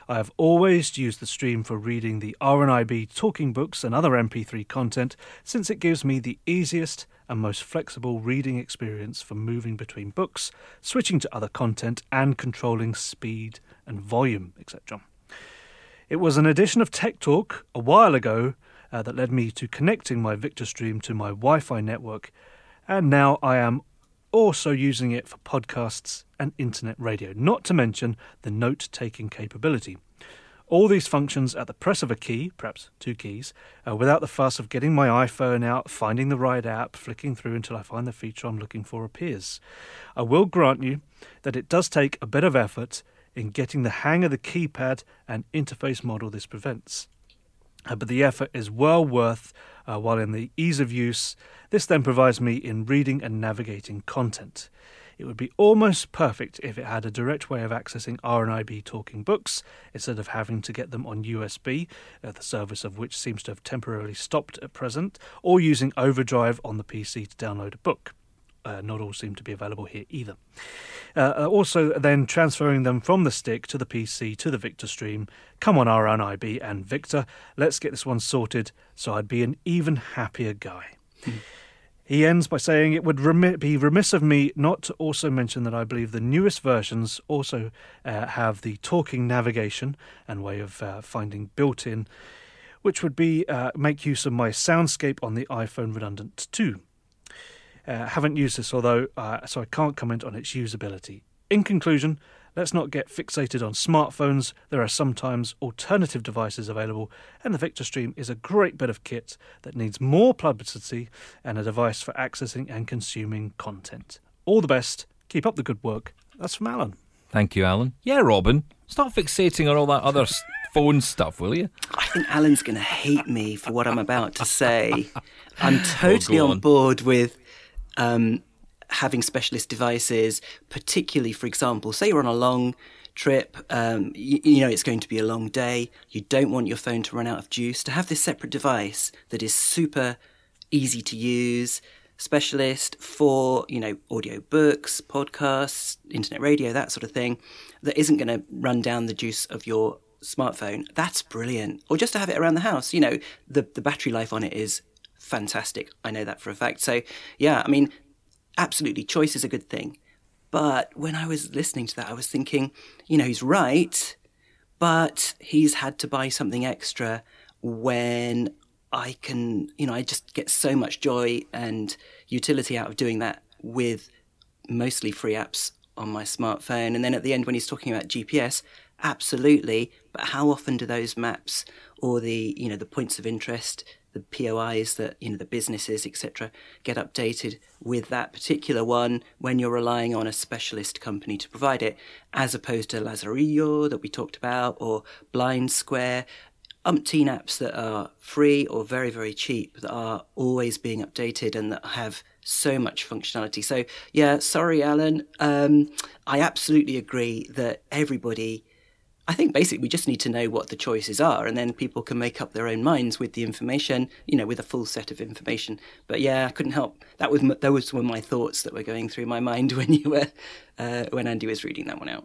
I have always used the stream for reading the R N I B talking books and other M P three content, since it gives me the easiest and most flexible reading experience for moving between books, switching to other content, and controlling speed and volume, et cetera. It was an edition of Tech Talk a while ago uh, that led me to connecting my Victor Stream to my Wi-Fi network, and now I am also using it for podcasts and internet radio, not to mention the note-taking capability. All these functions at the press of a key, perhaps two keys, uh, without the fuss of getting my iPhone out, finding the right app, flicking through until I find the feature I'm looking for appears. I will grant you that it does take a bit of effort in getting the hang of the keypad and interface model this presents. Uh, but the effort is well worth, uh, while in the ease of use, this then provides me in reading and navigating content. It would be almost perfect if it had a direct way of accessing R N I B talking books, instead of having to get them on U S B, uh, the service of which seems to have temporarily stopped at present, or using Overdrive on the P C to download a book. Uh, not all seem to be available here either. Uh, also then transferring them from the stick to the P C to the Victor Stream. Come on R N I B and Victor, let's get this one sorted so I'd be an even happier guy. He ends by saying it would remi- be remiss of me not to also mention that I believe the newest versions also uh, have the talking navigation and way of uh, finding built in, which would be uh, make use of my soundscape on the iPhone redundant too. Uh, haven't used this, although, uh, so I can't comment on its usability. In conclusion, let's not get fixated on smartphones. There are sometimes alternative devices available, and the Victor Stream is a great bit of kit that needs more publicity and a device for accessing and consuming content. All the best. Keep up the good work. That's from Alan. Thank you, Alan. Yeah, Robin, stop fixating on all that other phone stuff, will you? I think Alan's going to hate me for what I'm about to say. I'm totally oh, on. on board with Um, having specialist devices, particularly, for example, say you're on a long trip, um, you, you know it's going to be a long day, you don't want your phone to run out of juice, to have this separate device that is super easy to use, specialist for, you know, audio books, podcasts, internet radio, that sort of thing, that isn't going to run down the juice of your smartphone, that's brilliant. Or just to have it around the house, you know, the, the battery life on it is fantastic. I know that for a fact. So, yeah, I mean, absolutely, choice is a good thing. But when I was listening to that, I was thinking, you know, he's right, but he's had to buy something extra when I can, you know, I just get so much joy and utility out of doing that with mostly free apps on my smartphone. And then at the end, when he's talking about G P S, absolutely. But how often do those maps or the, you know, the points of interest, the P O Is that, you know, the businesses, et cetera, get updated with that particular one when you're relying on a specialist company to provide it, as opposed to Lazarillo that we talked about, or Blind Square, umpteen apps that are free or very, very cheap that are always being updated and that have so much functionality. So, yeah, sorry, Alan. Um, I absolutely agree that everybody... I think basically we just need to know what the choices are, and then people can make up their own minds with the information, you know, with a full set of information. But yeah, I couldn't help. That was those were my thoughts that were going through my mind when you were uh, when Andy was reading that one out.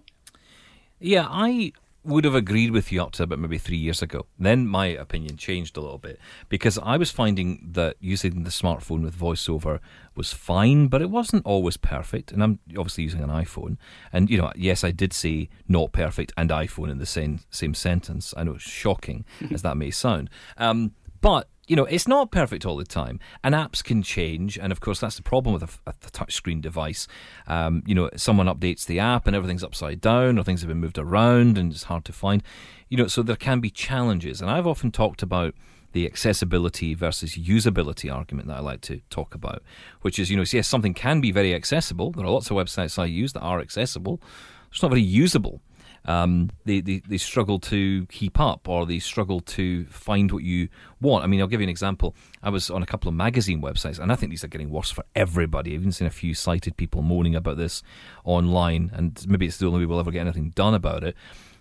Yeah, I would have agreed with you up to about maybe three years ago. Then my opinion changed a little bit, because I was finding that using the smartphone with VoiceOver was fine, but it wasn't always perfect. And I'm obviously using an iPhone. And, you know, yes, I did say not perfect and iPhone in the same, same sentence. I know it's shocking as that may sound. Um, but you know, it's not perfect all the time, and apps can change, and of course that's the problem with a, a touchscreen device. Um, you know, someone updates the app and everything's upside down, or things have been moved around and it's hard to find. You know, so there can be challenges, and I've often talked about the accessibility versus usability argument that I like to talk about, which is, you know, yes, something can be very accessible. There are lots of websites I use that are accessible. It's not very usable. Um, they, they, they struggle to keep up, or they struggle to find what you want. I mean, I'll give you an example. I was on a couple of magazine websites, and I think these are getting worse for everybody. I've even seen a few sighted people moaning about this online, and maybe it's the only way we'll ever get anything done about it.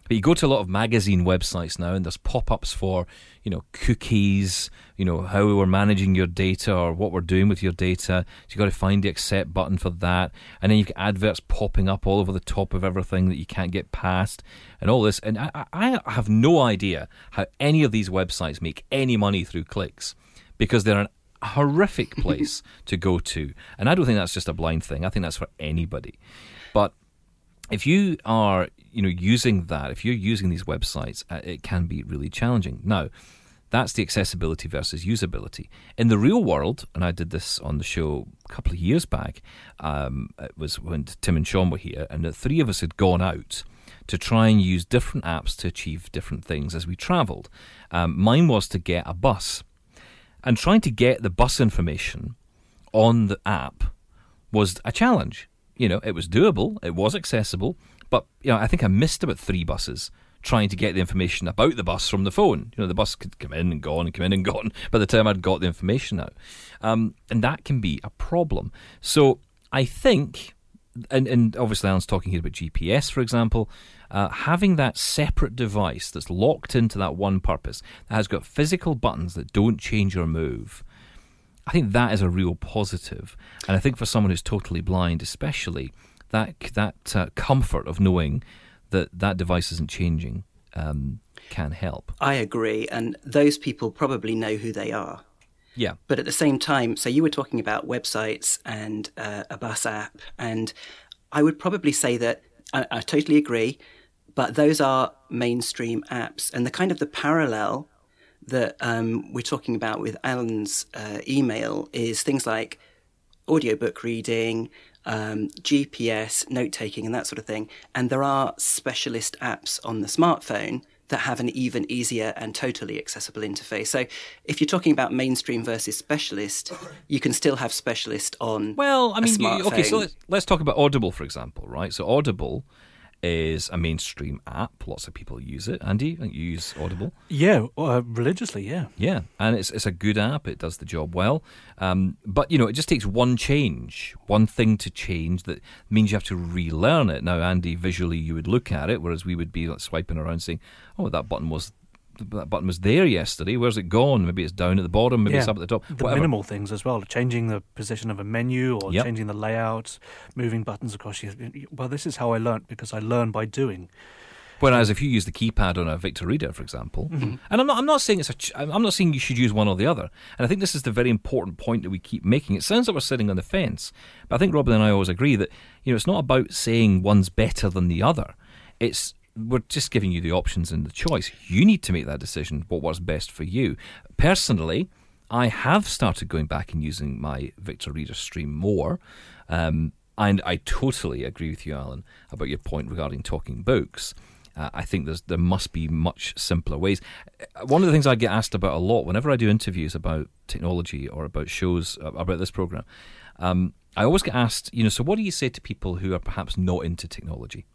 But you go to a lot of magazine websites now, and there's pop-ups for, you know, cookies, you know, how we're managing your data or what we're doing with your data. So you've got to find the accept button for that. And then you've got adverts popping up all over the top of everything that you can't get past and all this. And I, I have no idea how any of these websites make any money through clicks, because they're an horrific place to go to. And I don't think that's just a blind thing. I think that's for anybody. But if you are, you know, using that, if you're using these websites, uh, it can be really challenging. Now, that's the accessibility versus usability. In the real world, and I did this on the show a couple of years back, um, it was when Tim and Sean were here, and the three of us had gone out to try and use different apps to achieve different things as we travelled. Um, mine was to get a bus. And trying to get the bus information on the app was a challenge. You know, it was doable, it was accessible, but, you know, I think I missed about three buses trying to get the information about the bus from the phone. You know, the bus could come in and gone and come in and gone by the time I'd got the information out. Um, and that can be a problem. So I think, and, and obviously Alan's talking here about G P S, for example, uh, having that separate device that's locked into that one purpose, that has got physical buttons that don't change or move, I think that is a real positive. And I think for someone who's totally blind especially, that that uh, comfort of knowing that that device isn't changing um, can help. I agree, and those people probably know who they are. Yeah. But at the same time, so you were talking about websites and uh, a bus app, and I would probably say that I, I totally agree, but those are mainstream apps, and the kind of the parallel that um, we're talking about with Alan's uh, email is things like audiobook reading, um, G P S, note-taking and that sort of thing. And there are specialist apps on the smartphone that have an even easier and totally accessible interface. So if you're talking about mainstream versus specialist, you can still have specialist on Well, I mean, a smartphone. you, okay, so let's, let's talk about Audible, for example, right? So Audible is a mainstream app. Lots of people use it. Andy, you use Audible? Yeah, uh, religiously, yeah. Yeah, and it's it's a good app. It does the job well. Um, but, you know, it just takes one change, one thing to change that means you have to relearn it. Now, Andy, visually you would look at it, whereas we would be like, swiping around saying, oh, that button was that button was there yesterday. Where's it gone? Maybe it's down at the bottom. Maybe yeah, it's up at the top. The Whatever. minimal things as well, changing the position of a menu or Yep. changing the layout, moving buttons across. Your, well, this is how I learnt because I learn by doing. Whereas if you use the keypad on a Victor Reader, for example, Mm-hmm. and I'm not, I'm not saying it's a, ch- I'm not saying you should use one or the other. And I think this is the very important point that we keep making. It sounds like we're sitting on the fence, but I think Robin and I always agree that, you know, it's not about saying one's better than the other. It's we're just giving you the options and the choice. You need to make that decision. What works best for you? Personally, I have started going back and using my Victor Reader Stream more. Um, and I totally agree with you, Alan, about your point regarding talking books. Uh, I think there's there must be much simpler ways. One of the things I get asked about a lot whenever I do interviews about technology or about shows uh, about this program, um, I always get asked, you know, so what do you say to people who are perhaps not into technology?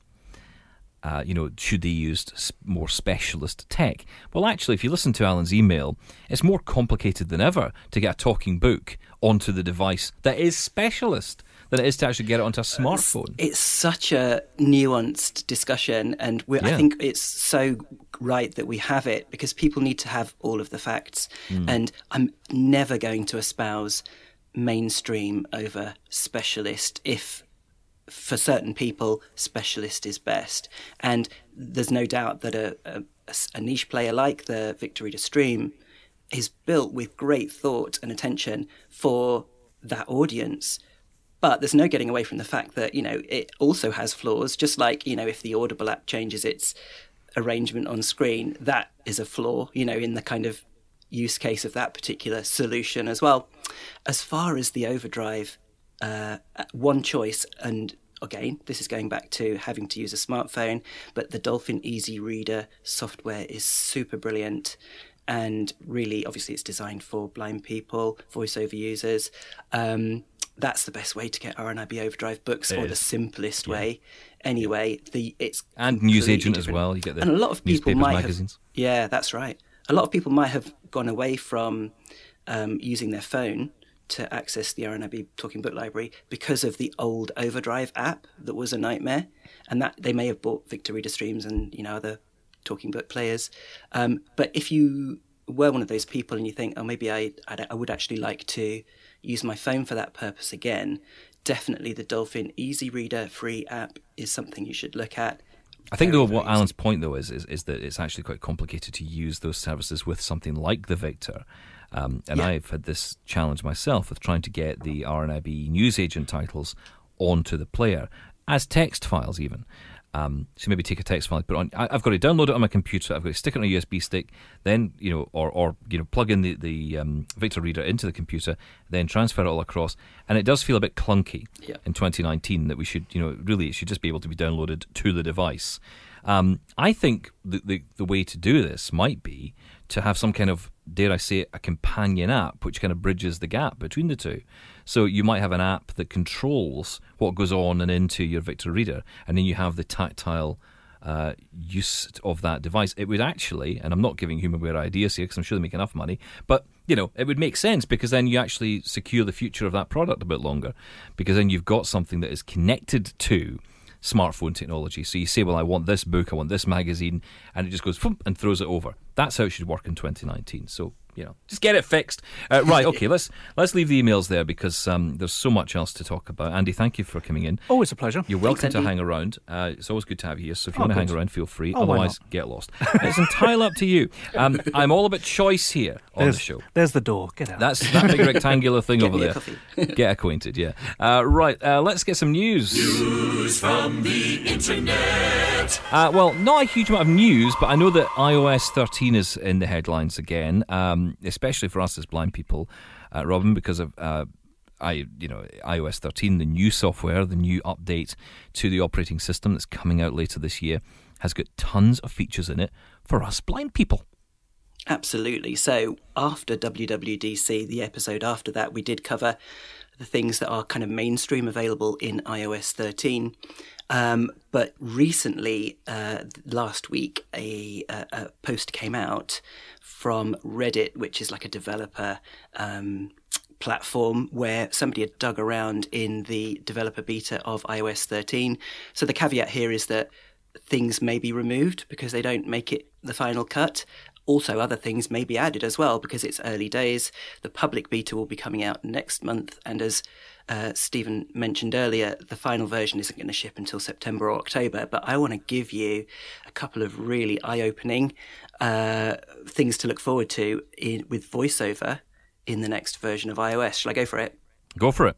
Uh, you know, should they use more specialist tech? Well, actually, if you listen to Alan's email, it's more complicated than ever to get a talking book onto the device that is specialist than it is to actually get it onto a smartphone. It's, it's such a nuanced discussion, and we're, Yeah. I think it's so right that we have it because people need to have all of the facts. Mm. And I'm never going to espouse mainstream over specialist if for certain people, specialist is best. And there's no doubt that a, a, a niche player like the Victor Reader Stream is built with great thought and attention for that audience. But there's no getting away from the fact that, you know, it also has flaws, just like, you know, if the Audible app changes its arrangement on screen, that is a flaw, you know, in the kind of use case of that particular solution as well. As far as the Overdrive, uh, one choice, and again, this is going back to having to use a smartphone, but the Dolphin Easy Reader software is super brilliant. And really, obviously, it's designed for blind people, voiceover users. Um, that's the best way to get R N I B Overdrive books, It or is. the simplest way. Anyway, the it's And newsagent completely as different. well. You get the and a lot of people newspapers, might magazines. have. Yeah, that's right. A lot of people might have gone away from um, using their phone to access the R N I B Talking Book Library because of the old Overdrive app that was a nightmare, and that they may have bought Victor Reader Streams and, you know, other talking book players. Um, but if you were one of those people and you think, oh, maybe I, I, I would actually like to use my phone for that purpose again, definitely the Dolphin Easy Reader free app is something you should look at. I think, Very, though, very what easy. Alan's point, though, is, is is that it's actually quite complicated to use those services with something like the Victor. Um, and Yeah. I've had this challenge myself with trying to get the R N I B newsagent titles onto the player, as text files even. Um, so maybe take a text file, put it on. I, I've got to download it on my computer. I've got to stick it on a U S B stick, then you know, or or you know, plug in the the um, Victor Reader into the computer, then transfer it all across. And it does feel a bit clunky Yeah. in twenty nineteen that we should, you know, really it should just be able to be downloaded to the device. Um, I think the, the the way to do this might be to have some kind of, dare I say it, a companion app which kind of bridges the gap between the two. So you might have an app that controls what goes on and into your Victor Reader, and then you have the tactile uh, use of that device. It would actually, and I'm not giving HumanWare ideas here because I'm sure they make enough money, but you know, it would make sense because then you actually secure the future of that product a bit longer, because then you've got something that is connected to smartphone technology. So you say, well, I want this book, I want this magazine, and it just goes thump and throws it over. That's how it should work in twenty nineteen. So, you know, just get it fixed. Uh, right, okay, let's let's leave the emails there because um, there's so much else to talk about. Andy, thank you for coming in. Always a pleasure. You're welcome Thanks, to Andy. hang around. Uh, it's always good to have you here. So if you Oh, want to hang good. around, feel free. Oh, why Otherwise, get lost. It's entirely up to you. Um, I'm all about choice here on There's, the show. there's the door. Get out. That's that big rectangular thing Get over me a there. coffee. Get acquainted, yeah. Uh, right, uh, let's get some news. News from the internet. Uh, well, not a huge amount of news, but I know that i O S thirteen is in the headlines again, um, especially for us as blind people, uh, Robin, because of uh, I, you know, i O S thirteen, the new software, the new update to the operating system that's coming out later this year, has got tons of features in it for us blind people. Absolutely. So after W W D C, the episode after that, we did cover the things that are kind of mainstream available in i O S thirteen. Um, but recently, uh, last week, a, a, a post came out from Reddit, which is like a developer um, platform where somebody had dug around in the developer beta of i O S thirteen. So the caveat here is that things may be removed because they don't make it the final cut. Also, other things may be added as well because it's early days. The public beta will be coming out next month, and as uh, Stephen mentioned earlier, the final version isn't going to ship until September or October. But I want to give you a couple of really eye-opening uh, things to look forward to in, with VoiceOver in the next version of iOS. Shall I go for it? Go for it.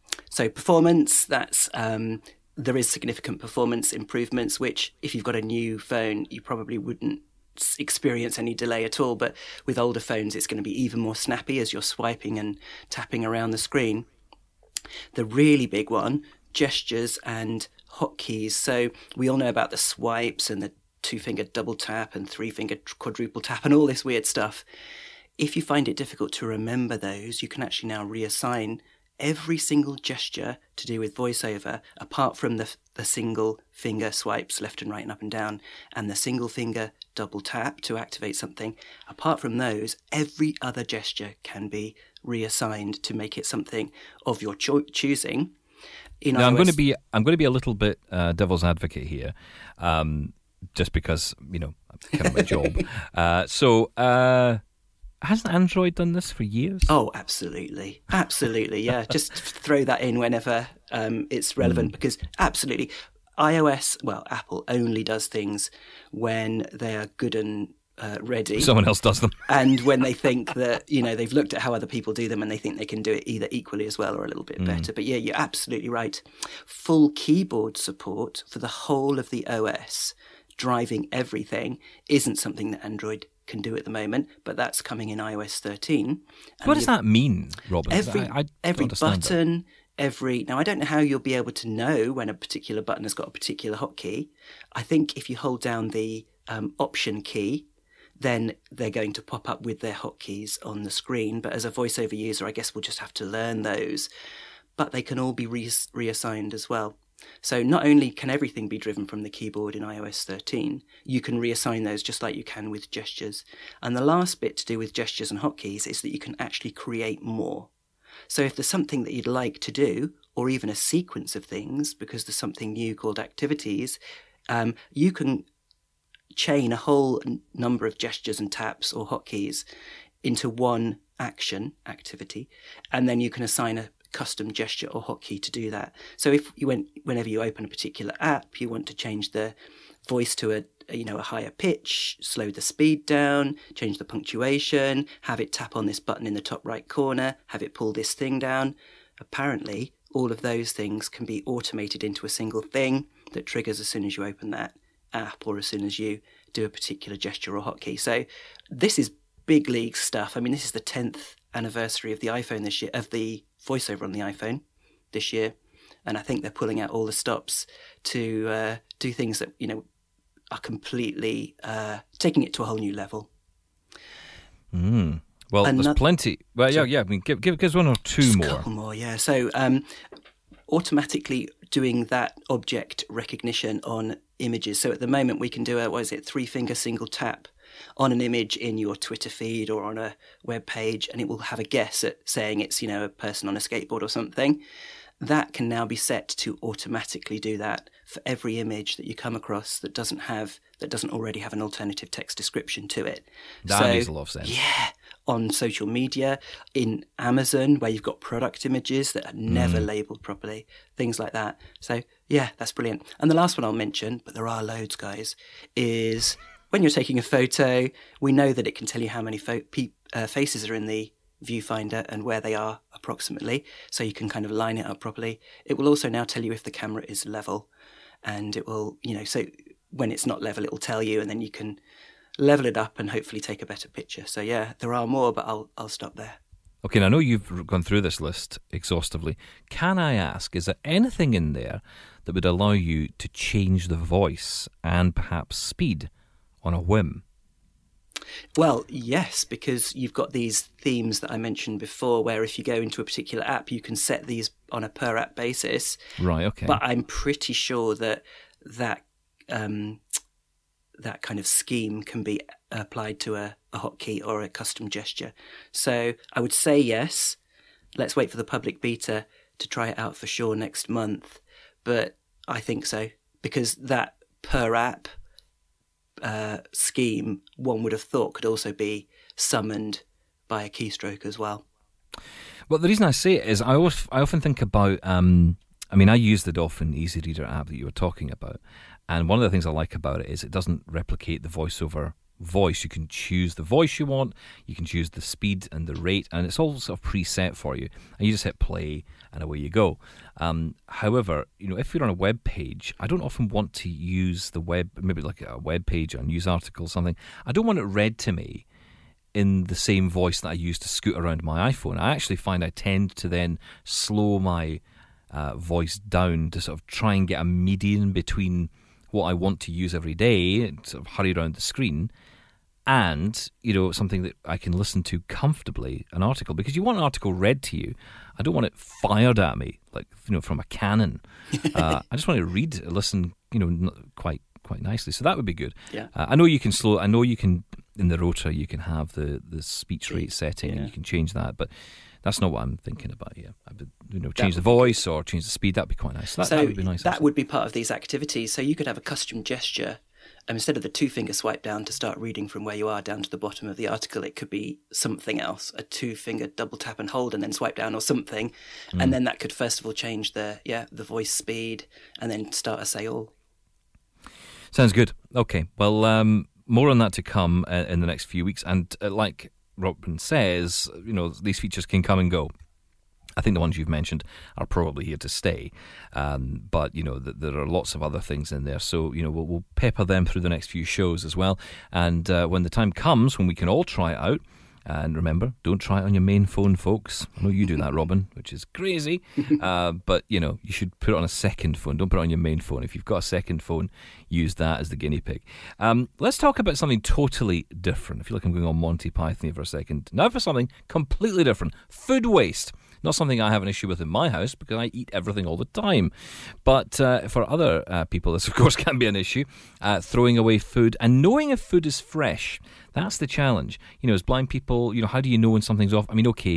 So performance, that's um, there is significant performance improvements, which if you've got a new phone, you probably wouldn't experience any delay at all. But with older phones, it's going to be even more snappy as you're swiping and tapping around the screen. The really big one, gestures and hotkeys. So we all know about the swipes and the two-finger double tap and three-finger quadruple tap and all this weird stuff. If you find it difficult to remember those, you can actually now reassign every single gesture to do with VoiceOver, apart from the, the single finger swipes left and right and up and down, and the single finger double tap to activate something. Apart from those, every other gesture can be reassigned to make it something of your cho- choosing. In Now, I'm iOS going to be I'm going to be a little bit uh, devil's advocate here, um, just because you know, kind of my job. Uh, so. Uh, Hasn't Android done this for years? Oh, absolutely. Absolutely, yeah. Just throw that in whenever um, it's relevant mm. because absolutely. iOS, well, Apple only does things when they are good and uh, ready. Someone else does them. And when they think that, you know, they've looked at how other people do them and they think they can do it either equally as well or a little bit mm. better. But yeah, you're absolutely right. Full keyboard support for the whole of the O S, driving everything, isn't something that Android can do at the moment, but that's coming in i O S thirteen. And what does that mean, Robin? Every, I, I every button, that. every... Now, I don't know how you'll be able to know when a particular button has got a particular hotkey. I think if you hold down the um, Option key, then they're going to pop up with their hotkeys on the screen. But as a VoiceOver user, I guess we'll just have to learn those. But they can all be re- reassigned as well. So not only can everything be driven from the keyboard in i O S thirteen, you can reassign those just like you can with gestures. And the last bit to do with gestures and hotkeys is that you can actually create more. So if there's something that you'd like to do, or even a sequence of things, because there's something new called activities, um, you can chain a whole n- number of gestures and taps or hotkeys into one action activity, and then you can assign a custom gesture or hotkey to do that. So if you went, whenever you open a particular app, you want to change the voice to a, you know, a higher pitch, slow the speed down, change the punctuation, have it tap on this button in the top right corner, have it pull this thing down. Apparently, all of those things can be automated into a single thing that triggers as soon as you open that app or as soon as you do a particular gesture or hotkey. So this is big league stuff. I mean, this is the tenth anniversary of the iPhone this year, of the VoiceOver on the iPhone this year. And I think they're pulling out all the stops to uh, do things that, you know, are completely uh, taking it to a whole new level. Mm. Well, Another, there's plenty. Well, yeah, yeah. I mean, give, give, give us one or two just more. A couple more, yeah. So um, automatically doing that object recognition on images. So at the moment we can do a, what is it, three-finger single tap on an image in your Twitter feed or on a web page, and it will have a guess at saying it's, you know, a person on a skateboard or something. That can now be set to automatically do that for every image that you come across that doesn't have that doesn't already have an alternative text description to it. That so, makes a lot of sense. Yeah, on social media, in Amazon, where you've got product images that are never Mm. labelled properly, things like that. So yeah, that's brilliant. And the last one I'll mention, but there are loads, guys, is when you're taking a photo, we know that it can tell you how many fo- pe- uh, faces are in the viewfinder and where they are approximately, so you can kind of line it up properly. It will also now tell you if the camera is level, and it will, you know, so when it's not level, it will tell you, and then you can level it up and hopefully take a better picture. So yeah, there are more, but I'll I'll stop there. Okay, now I know you've gone through this list exhaustively. Can I ask, is there anything in there that would allow you to change the voice and perhaps speed on a whim? Well, yes, because you've got these themes that I mentioned before, where if you go into a particular app, you can set these on a per app basis. Right, okay. But I'm pretty sure that that um, that kind of scheme can be applied to a, a hotkey or a custom gesture. So I would say yes. Let's wait for the public beta to try it out for sure next month. But I think so, because that per app uh, scheme, one would have thought, could also be summoned by a keystroke as well. Well, the reason I say it is I, always, I often think about, um, I mean, I use the Dolphin Easy Reader app that you were talking about. And one of the things I like about it is it doesn't replicate the VoiceOver voice. You can choose the voice you want, you can choose the speed and the rate, and it's all sort of preset for you. And you just hit play and away you go. Um, however, you know, if you're on a web page, I don't often want to use the web, maybe like a web page or a news article or something. I don't want it read to me in the same voice that I use to scoot around my iPhone. I actually find I tend to then slow my uh, voice down to sort of try and get a median between what I want to use every day, and sort of hurry around the screen, and, you know, something that I can listen to comfortably, an article. Because you want an article read to you. I don't want it fired at me, like, you know, from a cannon. uh, I just want to read, listen, you know, quite quite nicely. So that would be good. Yeah. Uh, I know you can slow, I know you can, in the rotor, you can have the, the speech rate setting, yeah. and you can change that, but that's not what I'm thinking about here. I would, you know, change That the voice or change the speed. That'd be quite nice. That, so that would be nice. That actually. would be part of these activities. So you could have a custom gesture. Um, instead of the two-finger swipe down to start reading from where you are down to the bottom of the article, it could be something else, a two-finger double tap and hold and then swipe down or something. Mm. And then that could first of all change the yeah the voice speed and then start a say all. Sounds good. Okay. Well, um, more on that to come uh, in the next few weeks. And uh, like Robin says, you know, these features can come and go. I think the ones you've mentioned are probably here to stay. Um, but, you know, th- there are lots of other things in there. So, you know, we'll, we'll pepper them through the next few shows as well. And uh, when the time comes when we can all try it out, and remember, don't try it on your main phone, folks. I know you do that, Robin, which is crazy. Uh, but, you know, you should put it on a second phone. Don't put it on your main phone. If you've got a second phone, use that as the guinea pig. Um, let's talk about something totally different. I feel like I'm going on Monty Python for a second. Now for something completely different. Food waste. Not something I have an issue with in my house because I eat everything all the time. But uh, for other uh, people, this, of course, can be an issue. Uh, throwing away food and knowing if food is fresh. That's the challenge. You know, as blind people, you know, how do you know when something's off? I mean, okay,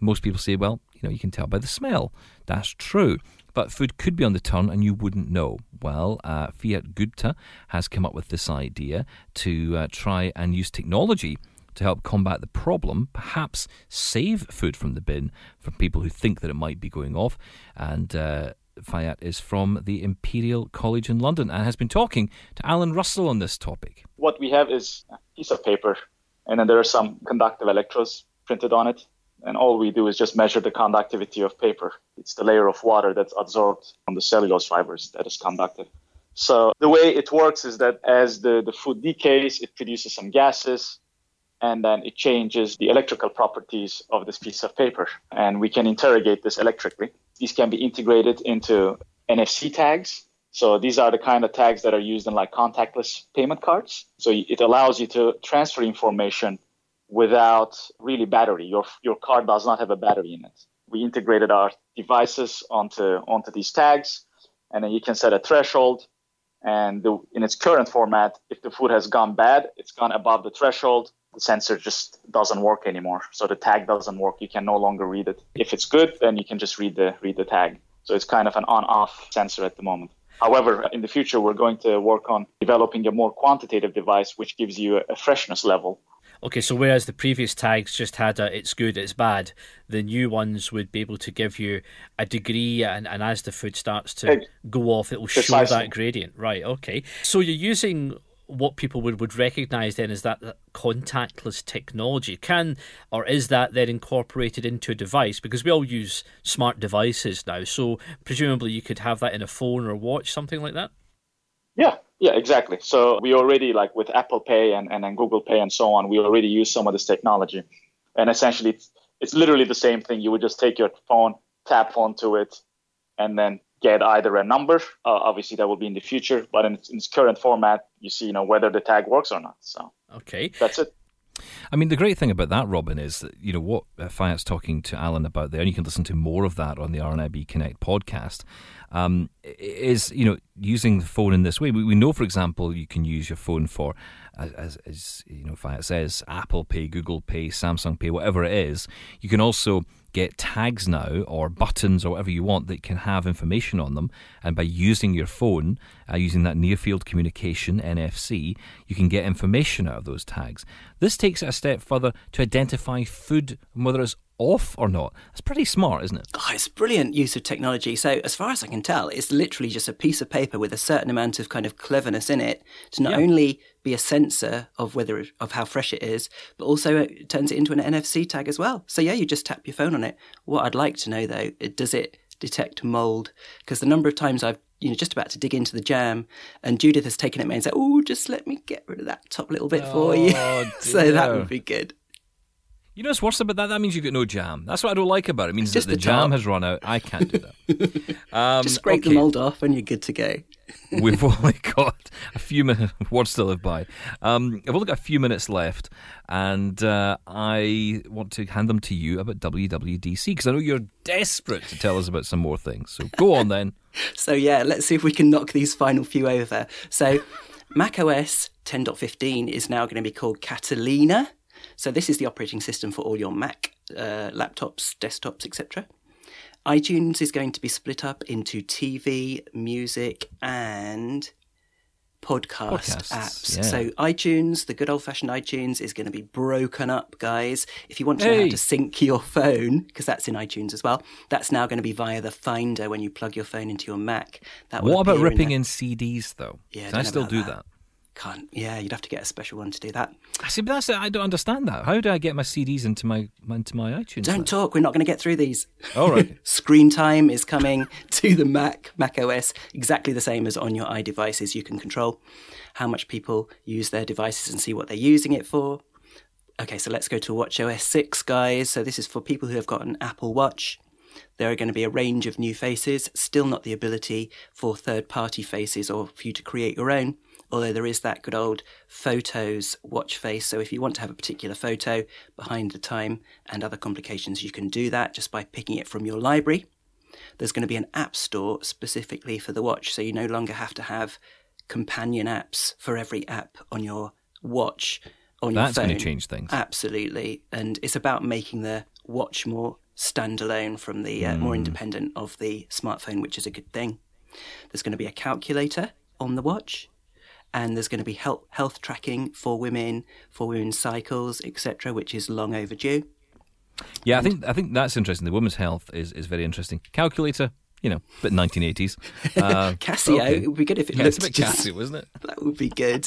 most people say, well, you know, you can tell by the smell. That's true. But food could be on the turn and you wouldn't know. Well, uh, Fiat Gupta has come up with this idea to uh, try and use technology to help combat the problem, perhaps save food from the bin for people who think that it might be going off. And uh, Fiat is from the Imperial College in London and has been talking to Alan Russell on this topic. What we have is a piece of paper, and then there are some conductive electrodes printed on it. And all we do is just measure the conductivity of paper. It's the layer of water that's absorbed from the cellulose fibers that is conductive. So the way it works is that as the, the food decays, it produces some gases, and then it changes the electrical properties of this piece of paper. And we can interrogate this electrically. These can be integrated into N F C tags. So these are the kind of tags that are used in like contactless payment cards. So it allows you to transfer information without really battery. Your your card does not have a battery in it. We integrated our devices onto onto these tags, and then you can set a threshold. And the, in its current format, if the food has gone bad, it's gone above the threshold, the sensor just doesn't work anymore. So the tag doesn't work. You can no longer read it. If it's good, then you can just read the read the tag. So it's kind of an on-off sensor at the moment. However, in the future, we're going to work on developing a more quantitative device, which gives you a, a freshness level. Okay, so whereas the previous tags just had a it's good, it's bad, the new ones would be able to give you a degree, and, and as the food starts to hey, go off, it will show precisely. that gradient. Right, okay. So you're using what people would, would recognise then as that, that contactless technology. Can, or is that then incorporated into a device? Because we all use smart devices now, so presumably you could have that in a phone or watch, something like that? Yeah. Yeah, exactly. So we already, like with Apple Pay and, and, and Google Pay and so on, we already use some of this technology. And essentially, it's, it's literally the same thing. You would just take your phone, tap onto it, and then get either a number. Uh, obviously, that will be in the future. But in its, in its current format, you see, you know, whether the tag works or not. So okay, that's it. I mean, the great thing about that, Robin, is that, you know, what Fiat's talking to Alan about there, and you can listen to more of that on the R N I B Connect podcast, um, is, you know, using the phone in this way. We, we know, for example, you can use your phone for, as, as you know, Fiat says, Apple Pay, Google Pay, Samsung Pay, whatever it is. You can also get tags now, or buttons, or whatever you want, that can have information on them. And by using your phone, uh, using that near field communication, N F C, you can get information out of those tags. This takes it a step further to identify food, whether it's off or not. That's pretty smart, isn't it? Oh, it's brilliant use of technology. So as far as I can tell, it's literally just a piece of paper with a certain amount of kind of cleverness in it to not yeah. only be a sensor of whether of how fresh it is, but also it turns it into an N F C tag as well. So yeah, you just tap your phone on it. What I'd like to know though, does it detect mold? Because the number of times I've you know just about to dig into the jam, and Judith has taken it me and said, "Oh, just let me get rid of that top little bit oh, for you." So that would be good. You know what's worse about that? That means you get no jam. That's what I don't like about it. It means just that the, the jam has run out. I can't do that. Um, just scrape okay. the mould off and you're good to go. We've only got a few minutes. Words to live by. Um, I've only got a few minutes left, and uh, I want to hand them to you about W W D C, because I know you're desperate to tell us about some more things. So go on then. So yeah, let's see if we can knock these final few over. So macOS ten point fifteen is now going to be called Catalina. So this is the operating system for all your Mac uh, laptops, desktops, et cetera. iTunes is going to be split up into T V, music, and podcast Podcasts, apps. Yeah. So iTunes, the good old-fashioned iTunes, is going to be broken up, guys. If you want to hey. know how to sync your phone, because that's in iTunes as well, that's now going to be via the Finder when you plug your phone into your Mac. That what about ripping in, in C Ds, though? Yeah, Can I still do that? that? Can't. Yeah, you'd have to get a special one to do that. I see, but that's I don't understand that. How do I get my C Ds into my into my iTunes? Don't then? talk. We're not going to get through these. All right. Screen time is coming to the Mac, Mac O S, exactly the same as on your iDevices. You can control how much people use their devices and see what they're using it for. Okay, so let's go to WatchOS six, guys. So this is for people who have got an Apple Watch. There are going to be a range of new faces, still not the ability for third-party faces or for you to create your own. Although there is that good old Photos watch face. So if you want to have a particular photo behind the time and other complications, you can do that just by picking it from your library. There's going to be an app store specifically for the watch. So you no longer have to have companion apps for every app on your watch, on your phone. That's going to change things. Absolutely. And it's about making the watch more standalone from the uh, mm. more independent of the smartphone, which is a good thing. There's going to be a calculator on the watch, and there's going to be health, health tracking for women, for women's cycles, et cetera, which is long overdue. Yeah, and I think I think that's interesting. The women's health is, is very interesting. Calculator, you know, a bit nineteen eighties. Uh, Casio, okay. It would be good if it yeah, looked it's a bit just, Casio, isn't it? That would be good.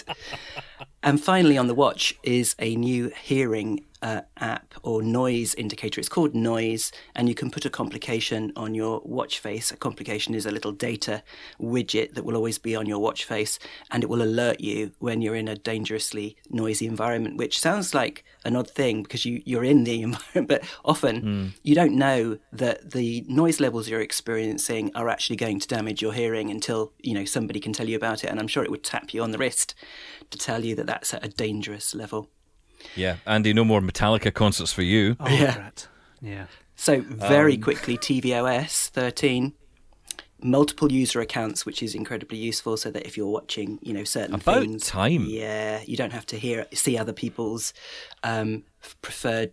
And finally, on the watch is a new hearing uh, app or noise indicator. It's called Noise, and you can put a complication on your watch face. A complication is a little data widget that will always be on your watch face, and it will alert you when you're in a dangerously noisy environment, which sounds like an odd thing because you, you're in the environment, but often mm. you don't know that the noise levels you're experiencing are actually going to damage your hearing until, you know, somebody can tell you about it. And I'm sure it would tap you on the wrist to tell you that that's at a dangerous level. Yeah, Andy, no more Metallica concerts for you. Oh, yeah. Right. Yeah. So very um, quickly, tvOS thirteen, multiple user accounts, which is incredibly useful, so that if you're watching, you know, certain About things, time. yeah, you don't have to hear see other people's um, preferred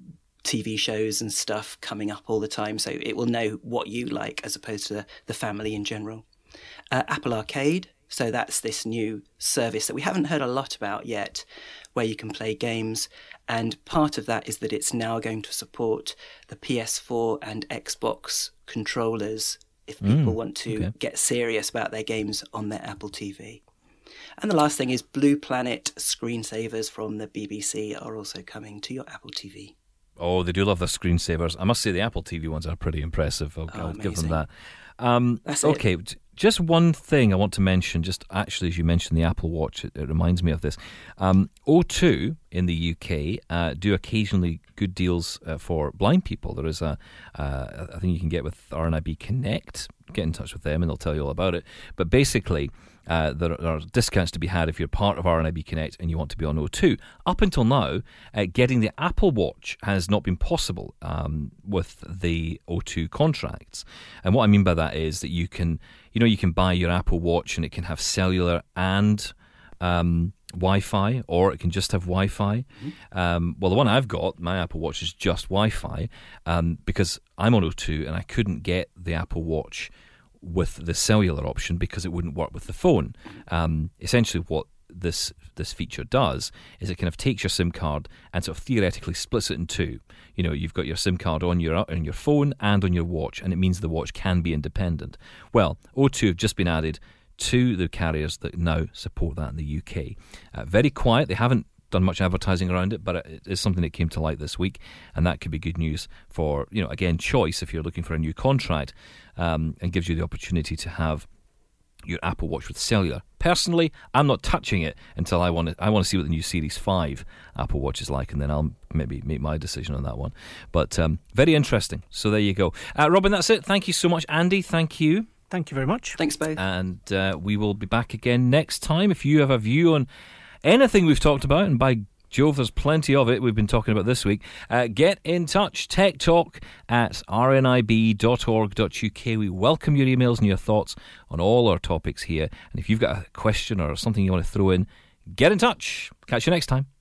T V shows and stuff coming up all the time. So it will know what you like as opposed to the family in general. Uh, Apple Arcade. So that's this new service that we haven't heard a lot about yet, where you can play games. And part of that is that it's now going to support the P S four and Xbox controllers if people mm, want to okay. get serious about their games on their Apple T V. And the last thing is Blue Planet screensavers from the B B C are also coming to your Apple T V. Oh, they do love their screensavers. I must say the Apple T V ones are pretty impressive. I'll, oh, I'll give them that. Um, That's okay, it. Just one thing I want to mention, just actually as you mentioned the Apple Watch, it, it reminds me of this. Um, O two in the U K uh, do occasionally good deals uh, for blind people. There is a, uh, I think you can get with R N I B Connect, get in touch with them and they'll tell you all about it. But basically, Uh, there, there are discounts to be had if you're part of R N I B Connect and you want to be on O two. Up until now, uh, getting the Apple Watch has not been possible um, with the O two contracts. And what I mean by that is that you can, you know, you can buy your Apple Watch and it can have cellular and um, Wi-Fi, or it can just have Wi-Fi. Mm-hmm. Um, well, the one I've got, my Apple Watch, is just Wi-Fi um, because I'm on O two and I couldn't get the Apple Watch with the cellular option because it wouldn't work with the phone. Um, essentially what this this feature does is it kind of takes your SIM card and sort of theoretically splits it in two. You know, you've got your SIM card on your on your phone and on your watch, and it means the watch can be independent. Well, O two have just been added to the carriers that now support that in the U K. Uh, very quiet. They haven't done much advertising around it, but it is something that came to light this week, and that could be good news for, you know, again, choice if you're looking for a new contract, um, and gives you the opportunity to have your Apple Watch with cellular. Personally, I'm not touching it until I want to. I want to see what the new Series five Apple Watch is like, and then I'll maybe make my decision on that one. But um, very interesting. So there you go, uh, Robin. That's it. Thank you so much, Andy. Thank you. Thank you very much. Thanks, both. And uh, we will be back again next time. If you have a view on anything we've talked about, and by Jove, there's plenty of it we've been talking about this week, uh, get in touch. Tech Talk at r n i b dot org dot u k. We welcome your emails and your thoughts on all our topics here. And if you've got a question or something you want to throw in, get in touch. Catch you next time.